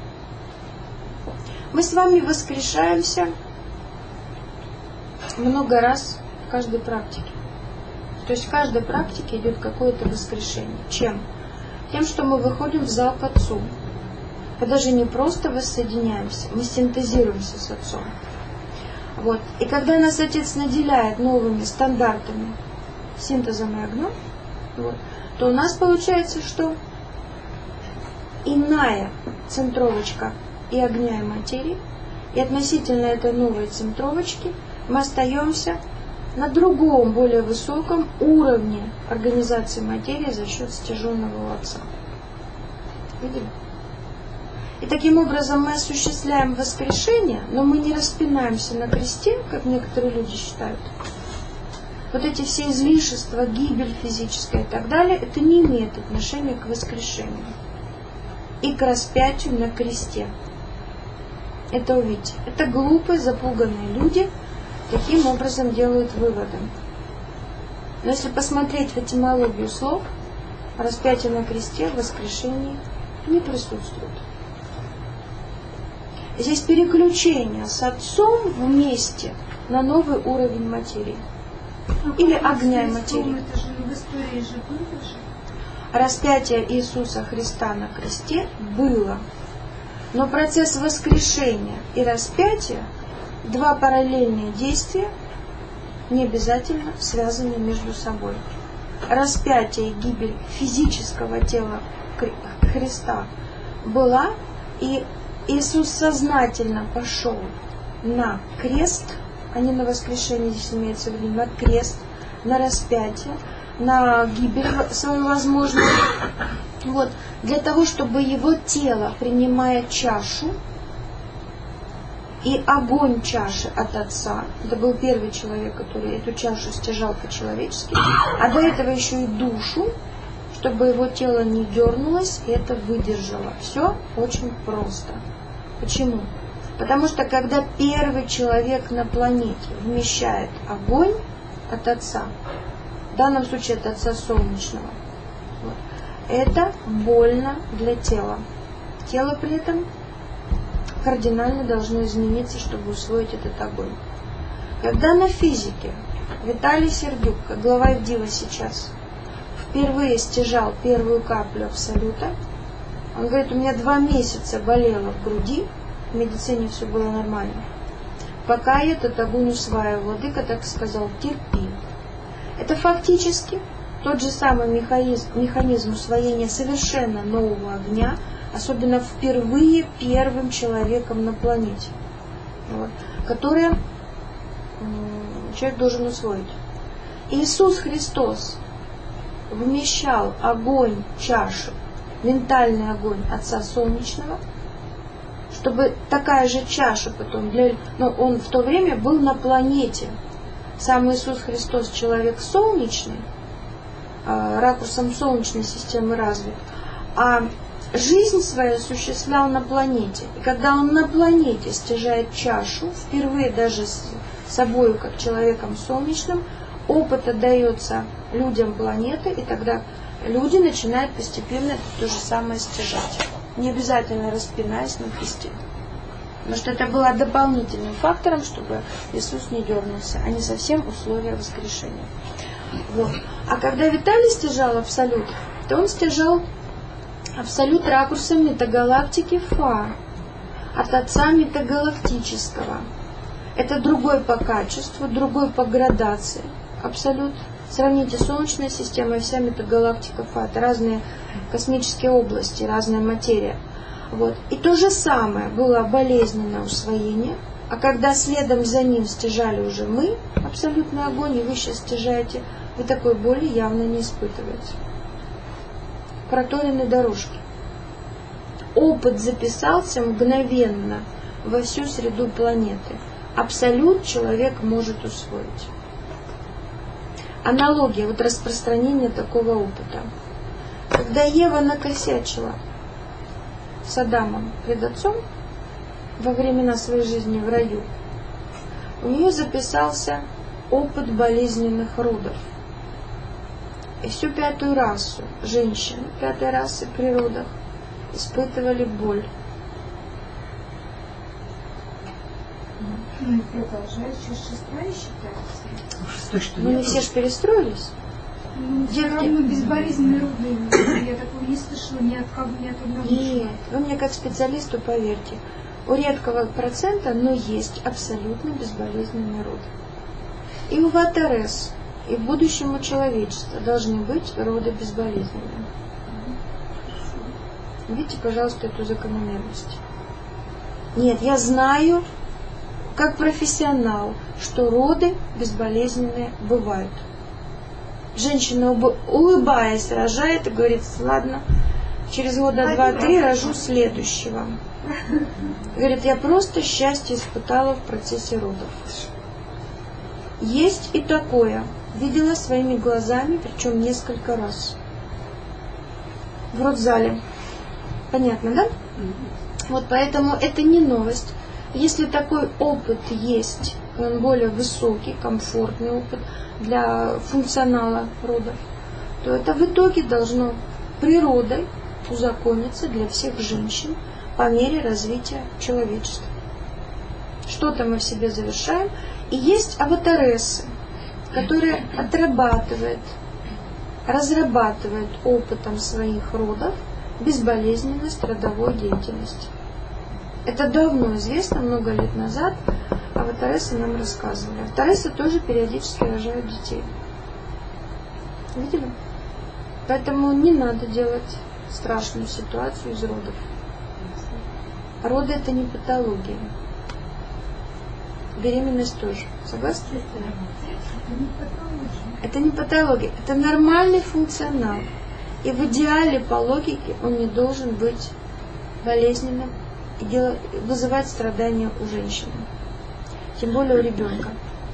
Мы с вами воскрешаемся много раз в каждой практике. То есть в каждой практике идет какое-то воскрешение. Чем? Тем, что мы выходим в зал к Отцу. Мы даже не просто воссоединяемся, мы синтезируемся с Отцом. Вот. И когда нас Отец наделяет новыми стандартами синтезом и огнем, вот, то у нас получается, что иная центровочка и огня, и материи, и относительно этой новой центровочки мы остаемся на другом, более высоком уровне организации материи за счет стяженного Отца. Видели? И таким образом мы осуществляем воскрешение, но мы не распинаемся на кресте, как некоторые люди считают. Вот эти все излишества, гибель физическая и так далее, это не имеет отношения к воскрешению и к распятию на кресте. Это увидите. Это глупые, запуганные люди таким образом делают выводы. Но если посмотреть в этимологию слов, распятие на кресте в воскрешении не присутствует. Здесь переключение с отцом вместе на новый уровень материи. А Или как огня и с материи. Это же в истории же было же. Распятие Иисуса Христа на кресте было. Но процесс воскрешения и распятия – два параллельные действия, не обязательно связаны между собой. Распятие и гибель физического тела Христа была, и Иисус сознательно пошел на крест, а не на воскрешение, здесь имеется в виду, на крест, на распятие, на гибель свою возможную. Вот. Для того, чтобы его тело, принимая чашу, и огонь чаши от Отца, это был первый человек, который эту чашу стяжал по-человечески, а до этого еще и душу, чтобы его тело не дернулось, и это выдержало. Все очень просто. Почему? Потому что когда первый человек на планете вмещает огонь от Отца, в данном случае от Отца Солнечного, вот, это больно для тела. Тело при этом кардинально должно измениться, чтобы усвоить этот огонь. Когда на физике Виталий Сердюк, как глава ИВДИЛа сейчас, впервые стяжал первую каплю Абсолюта, он говорит, у меня два месяца болело в груди, в медицине все было нормально. Пока я этот огонь усваивал, владыка так сказал, терпи. Это фактически тот же самый механизм, механизм усвоения совершенно нового огня, особенно впервые первым человеком на планете, вот, который человек должен усвоить. Иисус Христос вмещал огонь чаши, ментальный огонь Отца Солнечного, чтобы такая же чаша потом, для, но он в то время был на планете. Сам Иисус Христос человек солнечный, ракурсом солнечной системы развит, а жизнь свою осуществлял на планете. И когда он на планете стяжает чашу, впервые даже с собой, как человеком солнечным, опыт отдается людям планеты, и тогда люди начинают постепенно то же самое стяжать. Не обязательно распинаясь на кресте. Потому что это было дополнительным фактором, чтобы Иисус не дернулся, а не совсем условия воскрешения. Вот. А когда Виталий стяжал Абсолют, то он стяжал Абсолют ракурсом метагалактики Фа, от Отца метагалактического. Это другой по качеству, другой по градации Абсолют. Сравните Солнечная система и вся метагалактика Фа. Это разные космические области, разная материя. Вот. И то же самое было болезненное усвоение. А когда следом за ним стяжали уже мы, абсолютный огонь, и вы сейчас стяжаете, вы такой боли явно не испытываете. Проторенные дорожки. Опыт записался мгновенно во всю среду планеты. Абсолют человек может усвоить. Аналогия, вот распространение такого опыта. Когда Ева накосячила с Адамом пред отцом во времена своей жизни в раю, у нее записался опыт болезненных родов. И всю пятую расу женщин, пятой расы при родах, испытывали боль. Ну и продолжает, через шестая считается. Шестой, что Ну не все же перестроились. Ну, все Девки. равно безболезненные роды. Я такого не слышала ни от кого, ни от одного. Нет, вы мне как специалисту поверьте, у редкого процента, но есть абсолютно безболезненный род. И у ВАТРС, и в будущем у человечества должны быть роды безболезненные. Видите, пожалуйста, эту закономерность. Нет, я знаю, как профессионал, что роды безболезненные бывают. Женщина, улыбаясь, рожает и говорит, ладно, через года два-три рожу следующего. Говорит, я просто счастье испытала в процессе родов. Есть и такое. Видела своими глазами, причем несколько раз. В родзале. Понятно, да? Вот поэтому это не новость. Если такой опыт есть, он более высокий, комфортный опыт для функционала родов, то это в итоге должно природой узакониться для всех женщин, по мере развития человечества. Что-то мы в себе завершаем. И есть аватарессы, которые отрабатывают, разрабатывают опытом своих родов безболезненность родовой деятельности. Это давно известно, много лет назад аватарессы нам рассказывали. Аватарессы тоже периодически рожают детей. Видели? Поэтому не надо делать страшную ситуацию из родов. Роды — это не патология. Беременность тоже. Согласны? Это не патология. Это нормальный функционал. И в идеале, по логике, он не должен быть болезненным и делать, вызывать страдания у женщины. Тем более у ребенка.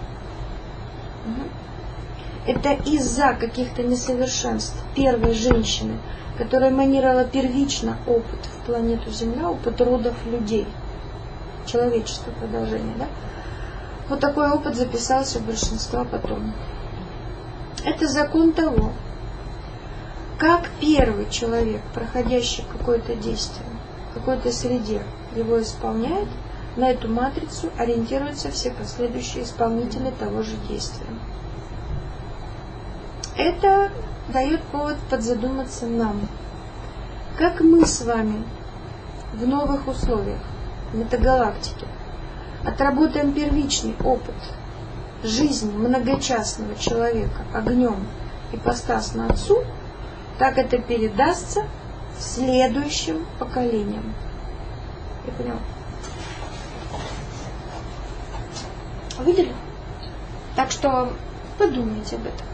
Это из-за каких-то несовершенств первой женщины, которая эманировала первично опыт в планету Земля, опыт родов людей. Человечество, продолжение, да? Вот такой опыт записался у большинства потом. Это закон того, как первый человек, проходящий какое-то действие, в какой-то среде, его исполняет, на эту матрицу ориентируются все последующие исполнители того же действия. Это дает повод подзадуматься нам, как мы с вами в новых условиях, в метагалактике, отработаем первичный опыт жизни многочастного человека огнем ипостасно Отцу, так это передастся следующим поколениям. Я поняла? Видели? Так что подумайте об этом.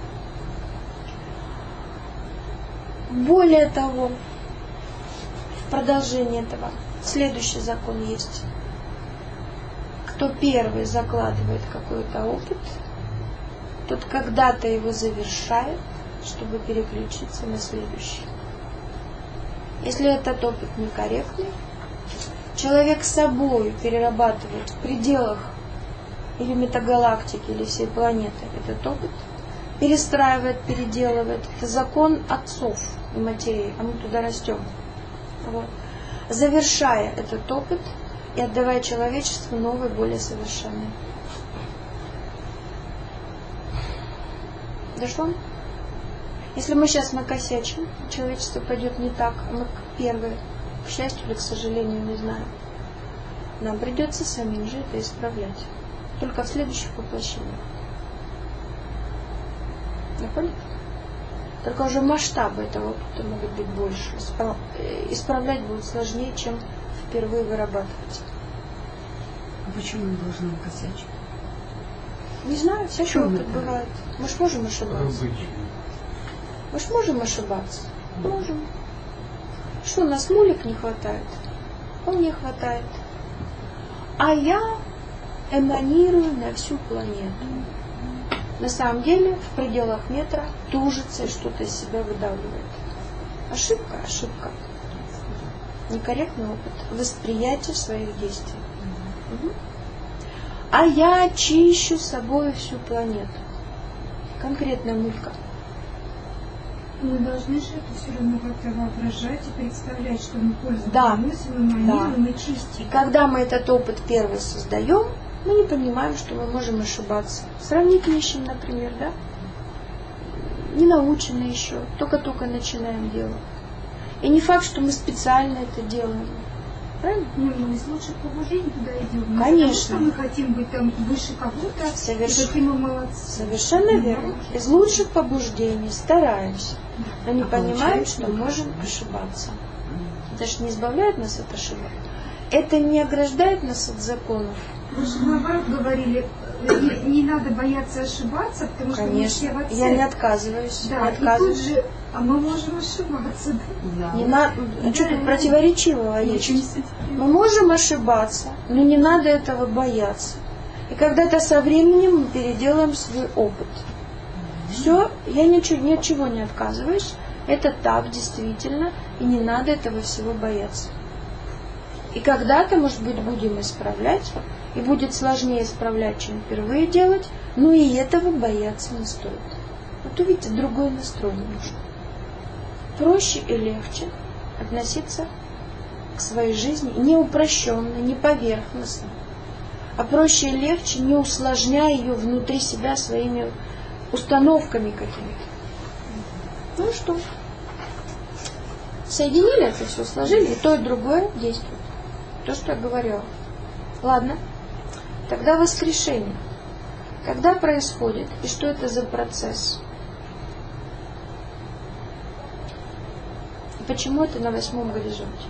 Более того, в продолжение этого следующий закон есть. Кто первый закладывает какой-то опыт, тот когда-то его завершает, чтобы переключиться на следующий. Если этот опыт некорректный, человек собой перерабатывает в пределах или метагалактики, или всей планеты этот опыт, перестраивает, переделывает. Это закон отцов и матерей, а мы туда растем. Вот. Завершая этот опыт и отдавая человечеству новый, более совершенный. Дошло? Если мы сейчас накосячим, человечество пойдет не так, а мы первые, к счастью или к сожалению, не знаем. Нам придется самим же это исправлять. Только в следующих воплощениях. Поняли? Только уже масштабы этого опыта могут быть больше. Исправлять будет сложнее, чем впервые вырабатывать. А почему мы должны накосячить? Не знаю, всякий опыт бывает. Мы ж можем ошибаться. Мы ж можем ошибаться. Можем. Что, у нас мулик не хватает? Он не хватает. А я эманирую на всю планету. На самом деле, в пределах метра тужится и что-то из себя выдавливает. Ошибка, ошибка. Некорректный опыт. Восприятие своих действий. Угу. А я очищу собой всю планету. Конкретная мулька. Мы должны же это все равно как-то воображать и представлять, что мы пользуемся да. мыслью, мы манируем и чистим. И когда мы этот опыт первый создаем, мы не понимаем, что мы можем ошибаться. Сравнить ищем, например, да? Не научены еще, только-только начинаем делать. И не факт, что мы специально это делаем. Правильно? Ну, мы из лучших побуждений туда идем. Конечно. Потому что мы хотим быть там выше кого-то, Соверш... и какие мы молодцы. Совершенно верно. Из лучших побуждений стараемся. Но не а понимаем, что мы можем ошибаться. Это же не избавляет нас от ошибок. Это не ограждает нас от законов. Вы же наоборот говорили, не, не надо бояться ошибаться, потому что Конечно. мы все в отце. Я не отказываюсь. Да, не отказываюсь. И тут же, а мы можем ошибаться. Да. Не надо, да, что тут противоречивого есть? Мы можем ошибаться, но не надо этого бояться. И когда-то со временем мы переделаем свой опыт. Все, я ничего, ни от чего не отказываюсь. Это так, действительно, и не надо этого всего бояться. И когда-то, может быть, будем исправлять, и будет сложнее исправлять, чем впервые делать, но и этого бояться не стоит. Вот увидите, другой настрой нужен. Проще и легче относиться к к своей жизни не упрощенно, не поверхностно, а проще и легче, не усложняя ее внутри себя своими установками какими-то. Ну что, соединили это все, сложили, и то, и другое действует. То, что я говорила. Ладно, тогда воскрешение. Когда происходит, и что это за процесс? И почему это на восьмом горизонте?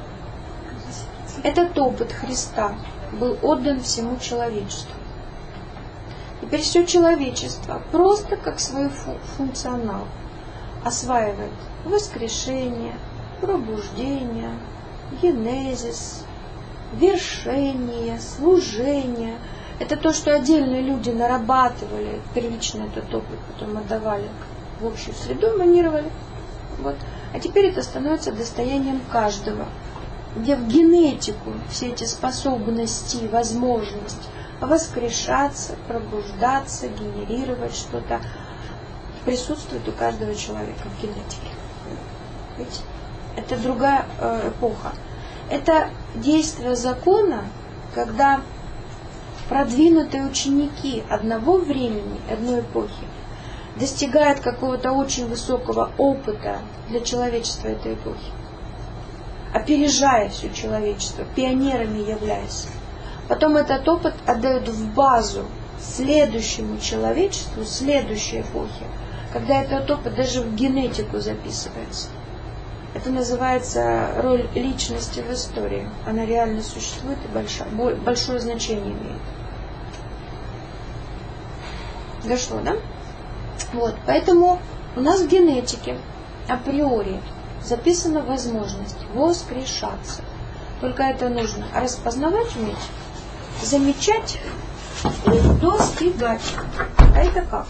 Этот опыт Христа был отдан всему человечеству. Теперь все человечество просто как свой функционал осваивает воскрешение, пробуждение, генезис, вершение, служение. Это то, что отдельные люди нарабатывали, первично этот опыт, потом отдавали в общую среду, эманировали. Вот. А теперь это становится достоянием каждого, где в генетику все эти способности, возможность воскрешаться, пробуждаться, генерировать что-то присутствует у каждого человека в генетике. Видите? Это другая э, эпоха. Это действие закона, когда продвинутые ученики одного времени, одной эпохи достигают какого-то очень высокого опыта для человечества этой эпохи, опережая все человечество, пионерами являясь. Потом этот опыт отдают в базу следующему человечеству, следующей эпохе, когда этот опыт даже в генетику записывается. Это называется роль личности в истории. Она реально существует и большое, большое значение имеет. Дошло, да? Вот, поэтому у нас в генетике априори записана возможность воскрешаться. Только это нужно распознавать уметь, замечать и достигать. А это как?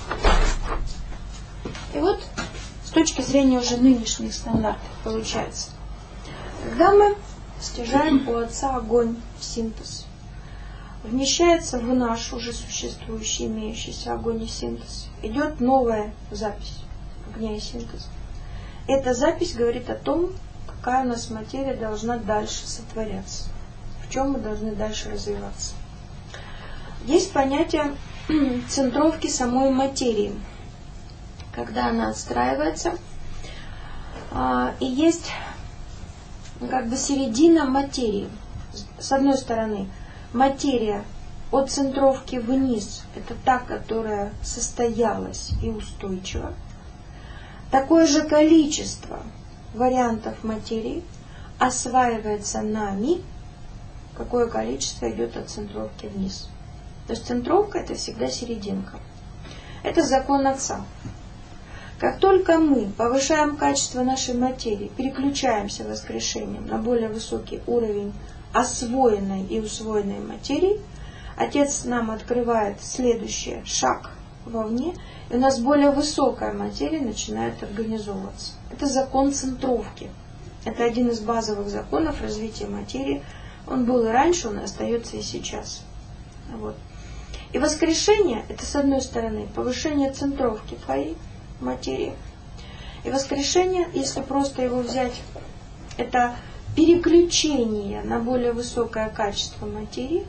И вот с точки зрения уже нынешних стандартов получается. Когда мы стяжаем у Отца огонь в синтез, вмещается в наш уже существующий, имеющийся огонь и синтез, идет новая запись огня и синтеза. Эта запись говорит о том, какая у нас материя должна дальше сотворяться, в чем мы должны дальше развиваться. Есть понятие центровки самой материи, когда она отстраивается, и есть как бы середина материи. С одной стороны, материя от центровки вниз – это та, которая состоялась и устойчива. Такое же количество вариантов материи осваивается нами, какое количество идет от центровки вниз. То есть центровка – это всегда серединка. Это закон Отца. Как только мы повышаем качество нашей материи, переключаемся воскрешением на более высокий уровень освоенной и усвоенной материи, Отец нам открывает следующий шаг вовне, и у нас более высокая материя начинает организовываться. Это закон центровки. Это один из базовых законов развития материи. Он был и раньше, он остается и сейчас. Вот. И воскрешение – это, с одной стороны, повышение центровки твоей материи. И воскрешение, если просто его взять, это переключение на более высокое качество материи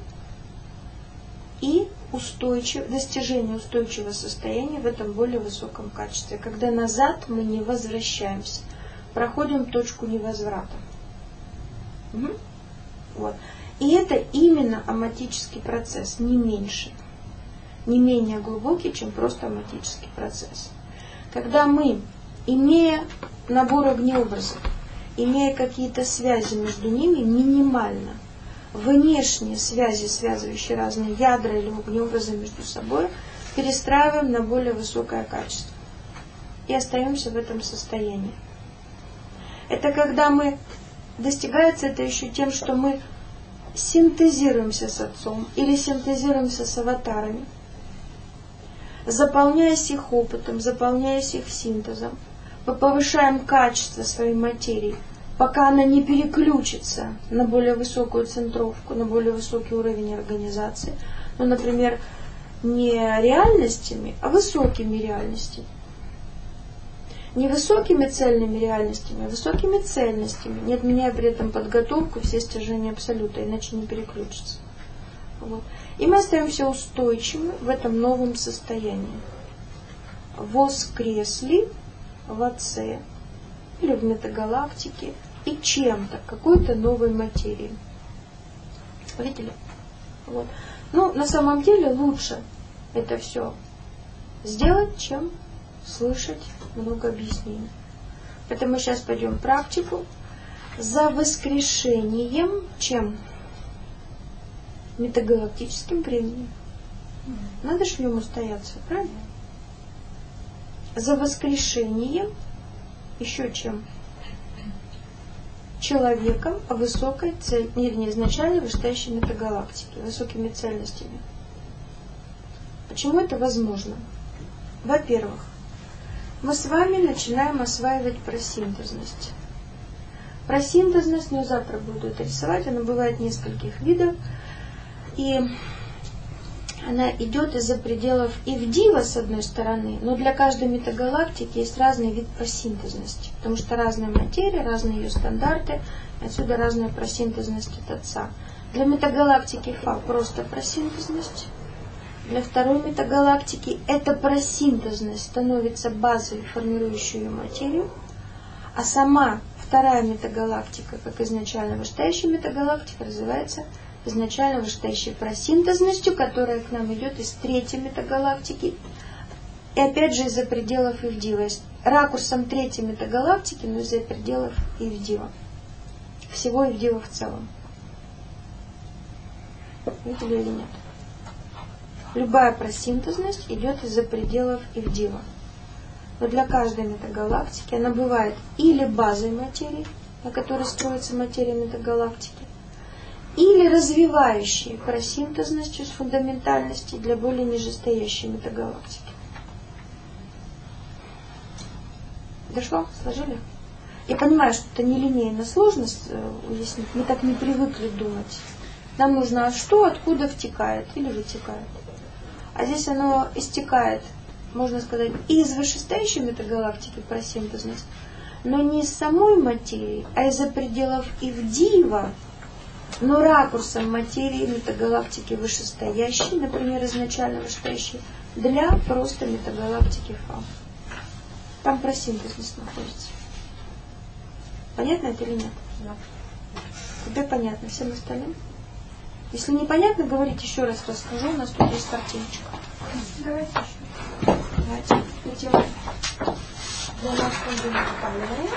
и устойчив, достижение устойчивого состояния в этом более высоком качестве, когда назад мы не возвращаемся, проходим точку невозврата. Угу. Вот. И это именно оматический процесс, не меньше, не менее глубокий, чем просто оматический процесс. Когда мы, имея набор огнеобразов, имея какие-то связи между ними минимально, внешние связи, связывающие разные ядра или огнеобразы между собой, перестраиваем на более высокое качество. И остаемся в этом состоянии. Это когда мы, достигается это еще тем, что мы синтезируемся с Отцом или синтезируемся с аватарами, заполняясь их опытом, заполняясь их синтезом, мы повышаем качество своей материи, пока она не переключится на более высокую центровку, на более высокий уровень организации. Ну, например, не реальностями, а высокими реальностями. Не высокими цельными реальностями, а высокими цельностями, не отменяя при этом подготовку, все стяжения абсолюта, иначе не переключится. Вот. И мы остаемся устойчивы в этом новом состоянии. Воскресли в Отце или в метагалактике и чем-то, какой-то новой материи. Видели? Вот. Ну, на самом деле лучше это все сделать, чем слышать много объяснений. Поэтому сейчас пойдем практику за воскрешением, чем? Метагалактическим временем. Надо же в нем устояться, правильно? За воскрешением еще чем? Человеком высокой цель, вернее, изначально вышестоящей метагалактики, высокими цельностями. Почему это возможно? Во-первых, мы с вами начинаем осваивать просинтезность. Просинтезность, но завтра буду это рисовать, она бывает нескольких видов, и она идет из-за пределов Ивдива, с одной стороны, но для каждой метагалактики есть разный вид просинтезности, потому что разная материя, разные ее стандарты, отсюда разная просинтезность от Отца. Для метагалактики Фа просто просинтезность. Для второй метагалактики эта просинтезность становится базой, формирующей ее материю, а сама вторая метагалактика, как изначально вышестоящая метагалактика, развивается изначально вышестоящей просинтезностью, которая к нам идет из третьей метагалактики, и опять же из-за пределов Ивдива, ракурсом третьей метагалактики, но из-за пределов Ивдива, всего Ивдива в целом. Видели или нет? Любая просинтезность идет из-за пределов Ивдива. Но для каждой метагалактики она бывает или базой материи, на которой строится материя метагалактики, или развивающей просинтезностью с фундаментальностью для более нижестоящей метагалактики. Дошло? Сложили? Я понимаю, что это нелинейно сложно уяснить, мы так не привыкли думать. Нам нужно, а что, откуда втекает или вытекает. А здесь оно истекает, можно сказать, из вышестоящей метагалактики просинтезность, но не из самой материи, а из-за пределов Ивдива, но ракурсом материи метагалактики вышестоящей, например, изначально вышестоящей, для просто метагалактики Фа. Там просинтезность находится. Понятно это или нет? Да. Тебе понятно, всем остальным? Если непонятно, говорите еще раз, расскажу, у нас тут есть картиночка. Давайте еще. Давайте. Идем. Для нас он будет камерой.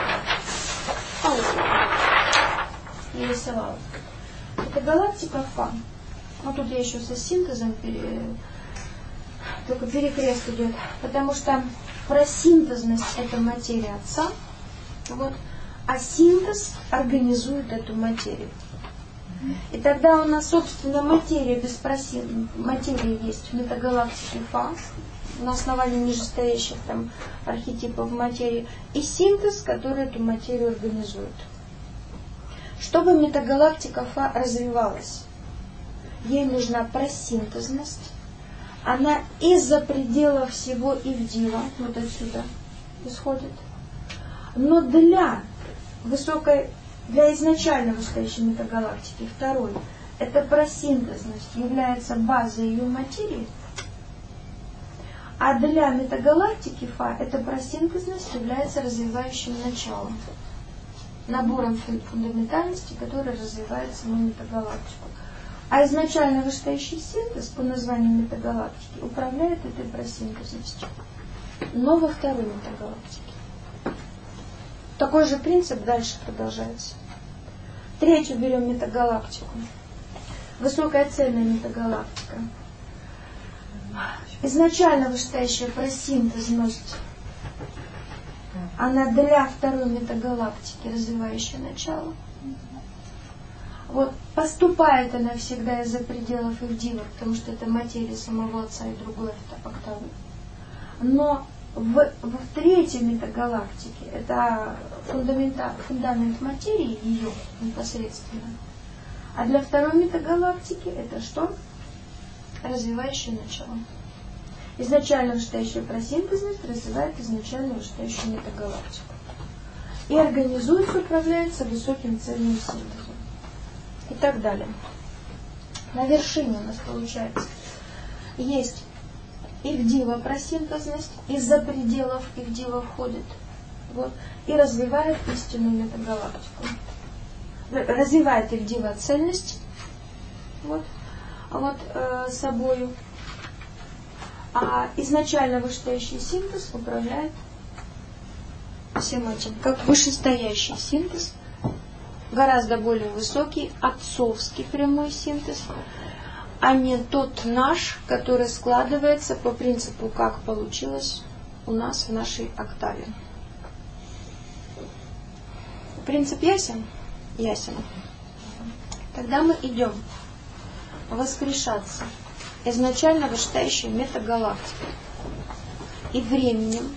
Я рисовала. Это галактика Фа. Вот тут я еще со синтезом пере... только перекрест идет. Потому что просинтезность это материя Отца. Вот. А синтез организует эту материю. И тогда у нас, собственно, материя без просин... материи есть в метагалактике Фа, на основании нижестоящих там архетипов материи, и синтез, который эту материю организует. Чтобы метагалактика Фа развивалась, ей нужна просинтезность, она из-за предела всего Ивдива, вот отсюда исходит, но для высокой Для изначально вышестоящей метагалактики, второй, эта просинтезность является базой ее материи, а для метагалактики Фа эта просинтезность является развивающим началом, набором фундаментальности, который развивает саму метагалактику. А изначально вышестоящий синтез по названию метагалактики управляет этой просинтезностью, но во второй метагалактике. Такой же принцип дальше продолжается. Третью берем метагалактику. Высокая цельная метагалактика. Изначально вышестоящая просинтезность, она для второй метагалактики развивающее начало. Вот поступает она всегда из-за пределов Ивдива, потому что это материя самого Отца и другой октавы. Но В, в третьей метагалактике это фундамент материи, ее непосредственно. А для второй метагалактики это что? Развивающее начало. Изначально вышестоящая просинтезность развивает изначально вышестоящую метагалактику. И организуется, управляется высоким цельным синтезом. И так далее. На вершине у нас получается есть Ивдива просинтезность, из-за пределов Ивдива входит, вот, и развивает истинную метагалактику. Развивает Ивдива цельность, вот, вот э, собою, а изначально вышестоящий синтез управляет всем этим, как вышестоящий синтез, гораздо более высокий, отцовский прямой синтез, а не тот наш, который складывается по принципу, как получилось у нас в нашей октаве. Принцип ясен? Ясен. Тогда мы идем воскрешаться изначально вышестоящей метагалактикой и временем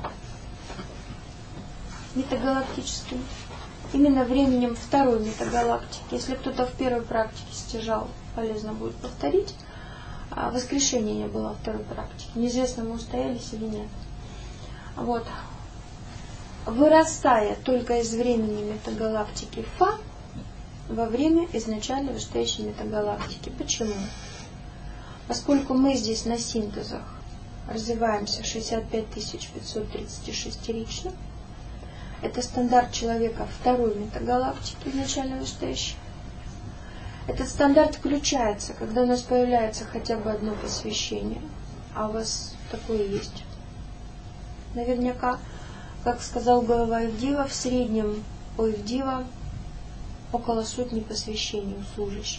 метагалактическим, именно временем второй метагалактики. Если кто-то в первой практике стяжал, полезно будет повторить. А воскрешения не было второй практики. Неизвестно, мы устоялись или нет. Вот. Вырастая только из времени метагалактики Фа во время изначально вышестоящей метагалактики. Почему? Поскольку мы здесь на синтезах развиваемся шестьдесят пять тысяч пятьсот тридцать шестерично, это стандарт человека второй метагалактики, изначально вышестоящей. Этот стандарт включается, когда у нас появляется хотя бы одно посвящение. А у вас такое есть. Наверняка, как сказал глава Ивдива, в среднем у Ивдива около сотни посвящений у служащих.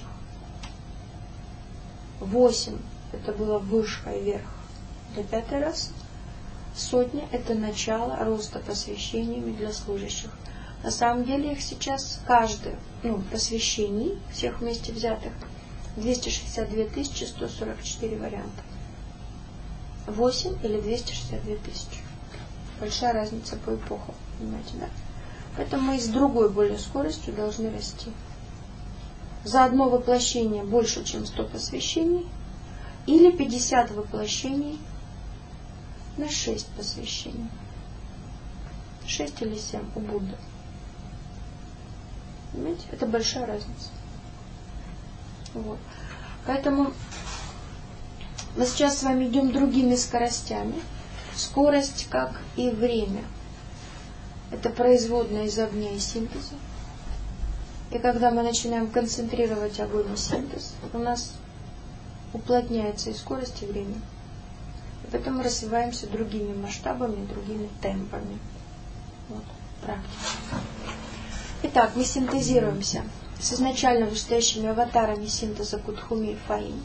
Восемь – это было вышка и верх. Для пятый раз. Сотня – это начало роста посвящениями для служащих. На самом деле их сейчас каждое, ну, посвящений, всех вместе взятых, двести шестьдесят две тысячи сто сорок четыре варианта. восемь или двести шестьдесят две тысячи. Большая разница по эпохам, понимаете, да? Поэтому мы с другой более скоростью должны расти. За одно воплощение больше, чем сто посвящений, или пятьдесят воплощений на шесть посвящений. шесть или семь у Будды. Понимаете? Это большая разница. Вот. Поэтому мы сейчас с вами идем другими скоростями. Скорость, как и время. Это производная из огня и синтеза. И когда мы начинаем концентрировать огонь и синтез, у нас уплотняется и скорость, и время. И поэтому мы развиваемся другими масштабами, другими темпами. Вот, практика. Итак, мы синтезируемся с изначально вышестоящими аватарами синтеза Кутхуми и Фаин.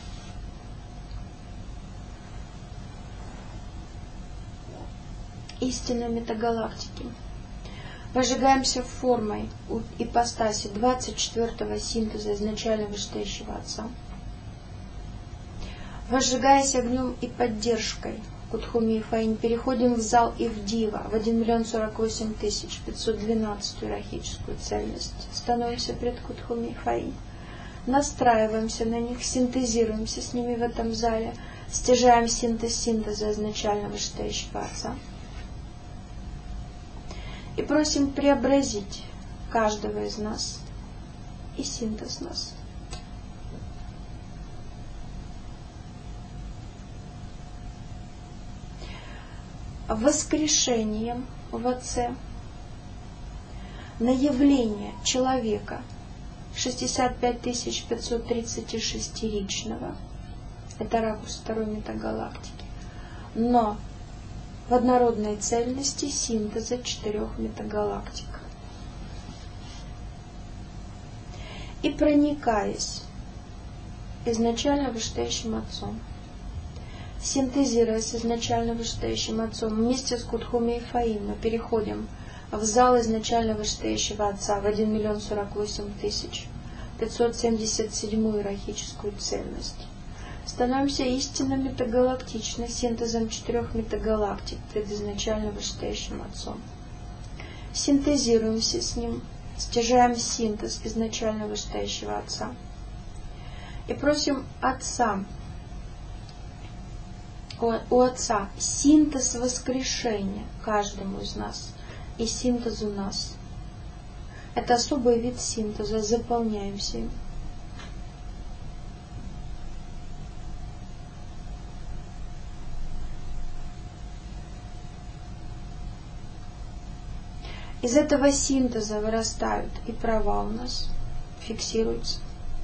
Истинной метагалактики. Возжигаемся формой ипостаси двадцать четвёртого синтеза изначально вышестоящего Отца. Возжигаясь огнем и поддержкой Кутхуми и Фаин, переходим в зал Ивдива в один миллион сорок восемь тысяч пятьсот двенадцать иерархическую цельность. Становимся пред Кутхуми и Фаин. Настраиваемся на них, синтезируемся с ними в этом зале, стяжаем синтез синтеза изначально вышестоящего Отца. И просим преобразить каждого из нас и синтез нас. Воскрешением в Отце на явление человека шестьдесят пять тысяч пятьсот тридцать шестеричного, это ракурс второй метагалактики, но в однородной цельности синтеза четырех метагалактик. И проникаясь изначально вышестоящим Отцом, синтезируя с изначально вышестоящим Отцом, вместе с Кутхуми и Фаин мы переходим в зал изначально вышестоящего Отца в один миллион сорок восемь тысяч пятьсот семьдесят седьмую иерархическую цельность. Становимся истинно метагалактичны синтезом четырех метагалактик пред изначально вышестоящим Отцом. Синтезируемся с Ним, стяжаем синтез изначально вышестоящего Отца. И просим Отца у, у Отца синтез воскрешения каждому из нас и синтез у нас. Это особый вид синтеза, заполняемся им. Из этого синтеза вырастают и права у нас, фиксируются,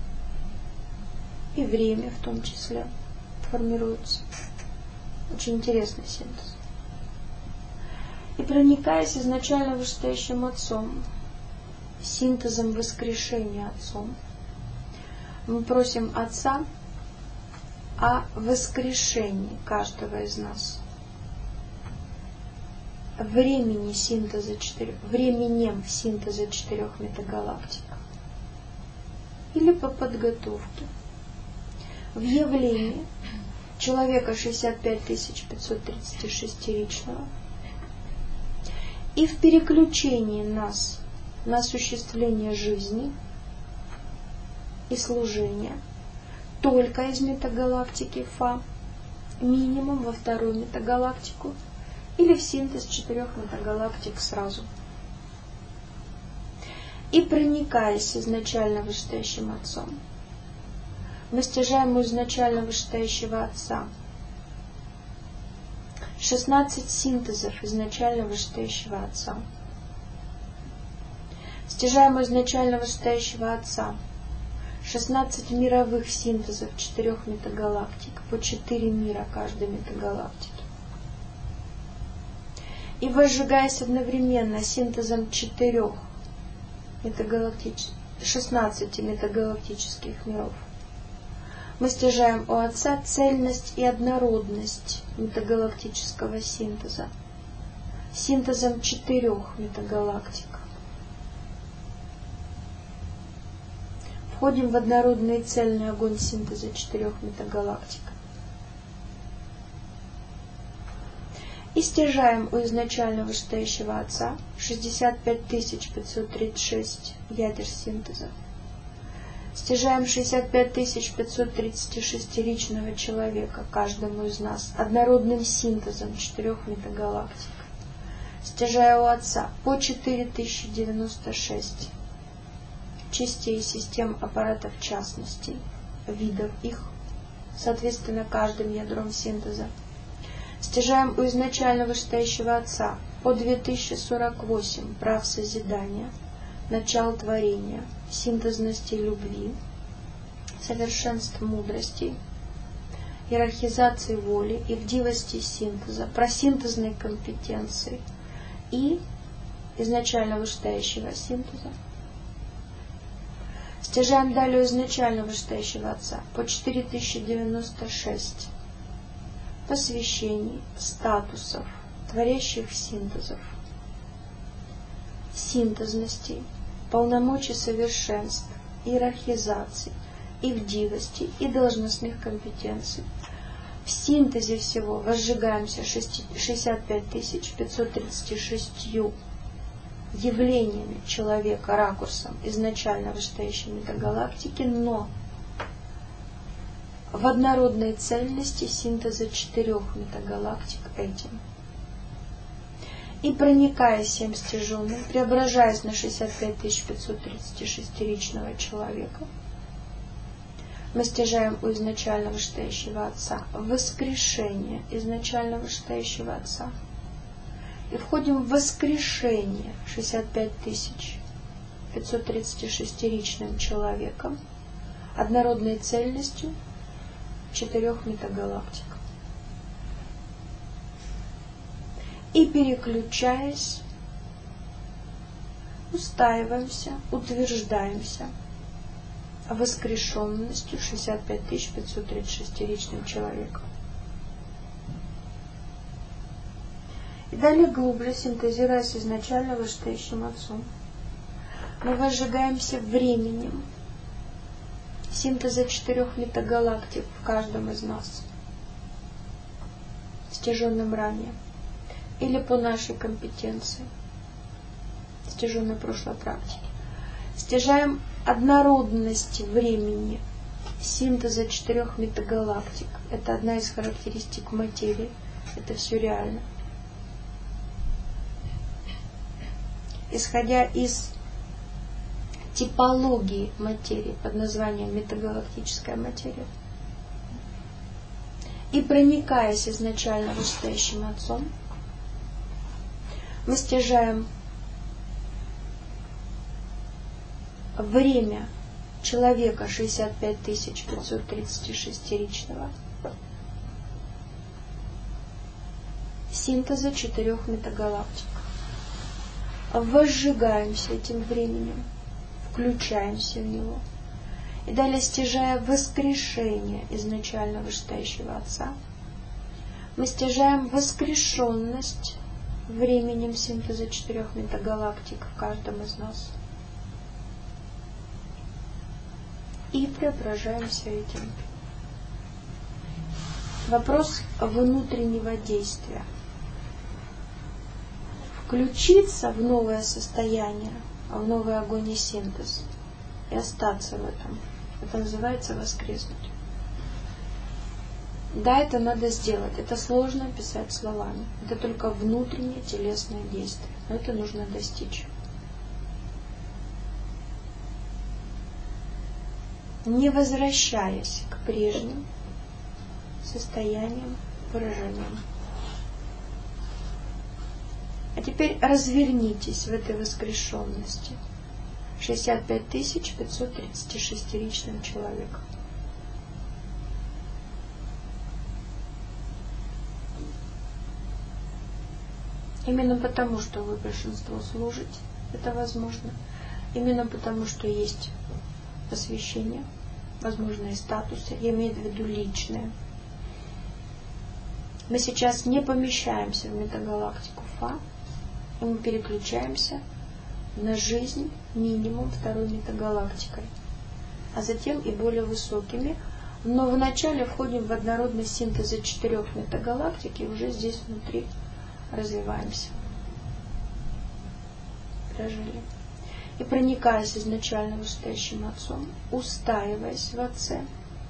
и время в том числе формируется. Очень интересный синтез. И проникаясь изначально вышестоящим Отцом, синтезом воскрешения Отцом, мы просим Отца о воскрешении каждого из нас. Времени синтеза четырех, временем синтеза четырех метагалактик. Или по подготовке. В явлении человека шестьдесят пять тысяч пятьсот тридцать шестиричного и в переключении нас на осуществление жизни и служения только из метагалактики Фа, минимум во вторую метагалактику, или в синтез четырех метагалактик сразу. И проникаясь изначально вышестоящим Отцом, мы стяжаем у изначально вышестоящего Отца шестнадцать синтезов изначально вышестоящего Отца. Стяжаем у изначально вышестоящего Отца шестнадцать мировых синтезов четырех метагалактик, по четыре мира каждой метагалактики. И возжигаясь одновременно синтезом четырех метагалактических, шестнадцати метагалактических миров, мы стяжаем у Отца цельность и однородность метагалактического синтеза, синтезом четырех метагалактик. Входим в однородный и цельный огонь синтеза четырех метагалактик. И стяжаем у изначально вышестоящего Отца шестьдесят пять тысяч пятьсот тридцать шесть ядер синтеза. Стяжаем шестьдесят пять тысяч пятьсот тридцать шестиричного человека, каждому из нас, однородным синтезом четырех метагалактик. Стяжая у Отца по четыре тысячи девяносто шесть частей систем аппаратов частностей, видов их, соответственно, каждым ядром синтеза. Стяжаем у изначально вышестоящего Отца по две тысячи сорок восемь прав созидания, начал творения, синтезности любви, совершенств мудрости, иерархизации воли и вдивости синтеза, просинтезной компетенции и изначально вышестоящего синтеза. Стяжаем далее у изначально вышестоящего Отца по четыре тысячи девяносто шесть посвящений, статусов, творящих синтезов, синтезностей, полномочий совершенств, иерархизаций, и вдивостей, и должностных компетенций. В синтезе всего возжигаемся шестьдесят пять тысяч пятьсот тридцать шесть явлениями человека, ракурсом изначально вышестоящей метагалактики, но в однородной цельности синтеза четырех метагалактик этим. И проникая всем стяженным, преображаясь на шестьдесят пять тысяч пятьсот тридцать шестиричного человека, мы стяжаем у изначально вышестоящего Отца воскрешение изначально вышестоящего Отца. И входим в воскрешение шестьдесят пять тысяч пятьсот тридцать шестиричным человеком, однородной цельностью четырех метагалактик. И переключаясь, устаиваемся, утверждаемся воскрешенностью шестьдесят пять тысяч пятьсот тридцать шестиричным человеком. И далее глубже, синтезируясь изначально вышестоящим Отцом, мы возжигаемся временем синтеза четырех метагалактик в каждом из нас, стяженным ранее, или по нашей компетенции, стяженной прошлой практике. Стяжаем однородность времени синтеза четырех метагалактик. Это одна из характеристик материи. Это все реально. Исходя из типологии материи под названием метагалактическая материя и проникаясь изначально вышестоящим Отцом, мы стяжаем время человека шестьдесят пять тысяч пятьсот тридцать шестеричного синтеза четырех метагалактик. Возжигаемся этим временем, включаемся в него. И далее, стяжая воскрешение изначально вышестоящего Отца, мы стяжаем воскрешенность временем синтеза четырех метагалактик в каждом из нас. И преображаемся этим. Вопрос внутреннего действия. Включиться в новое состояние, в новый огонь и синтез, и остаться в этом. Это называется воскреснуть. Да, это надо сделать. Это сложно описать словами. Это только внутреннее телесное действие. Но это нужно достичь. Не возвращаясь к прежним состояниям, выражениям. А теперь развернитесь в этой воскрешенности шестьдесят пять тысяч пятьсот тридцать шестеричным человеком. Именно потому, что вы большинство служите, это возможно. Именно потому, что есть посвящение, возможные статусы, я имею в виду личные. Мы сейчас не помещаемся в метагалактику Фа, и мы переключаемся на жизнь минимум второй метагалактикой, а затем и более высокими. Но вначале входим в однородный синтез четырех метагалактик и уже здесь внутри развиваемся. Прожили. И проникаясь изначально вышестоящим Отцом, устаиваясь в Отце,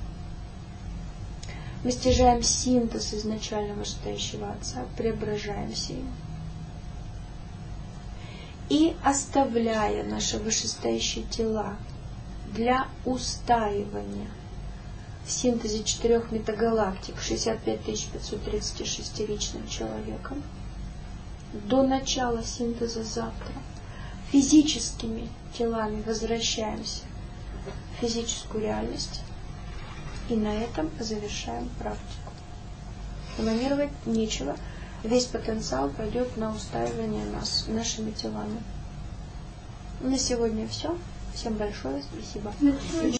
мы стяжаем синтез изначально вышестоящего Отца, преображаемся им. И оставляя наши вышестоящие тела для устаивания в синтезе четырех метагалактик шестьдесят пять тысяч пятьсот тридцать шестеричным человеком до начала синтеза завтра, физическими телами возвращаемся в физическую реальность и на этом завершаем практику. Планировать нечего. Весь потенциал пойдет на устаивание нас, нашими телами. На сегодня все. Всем большое спасибо.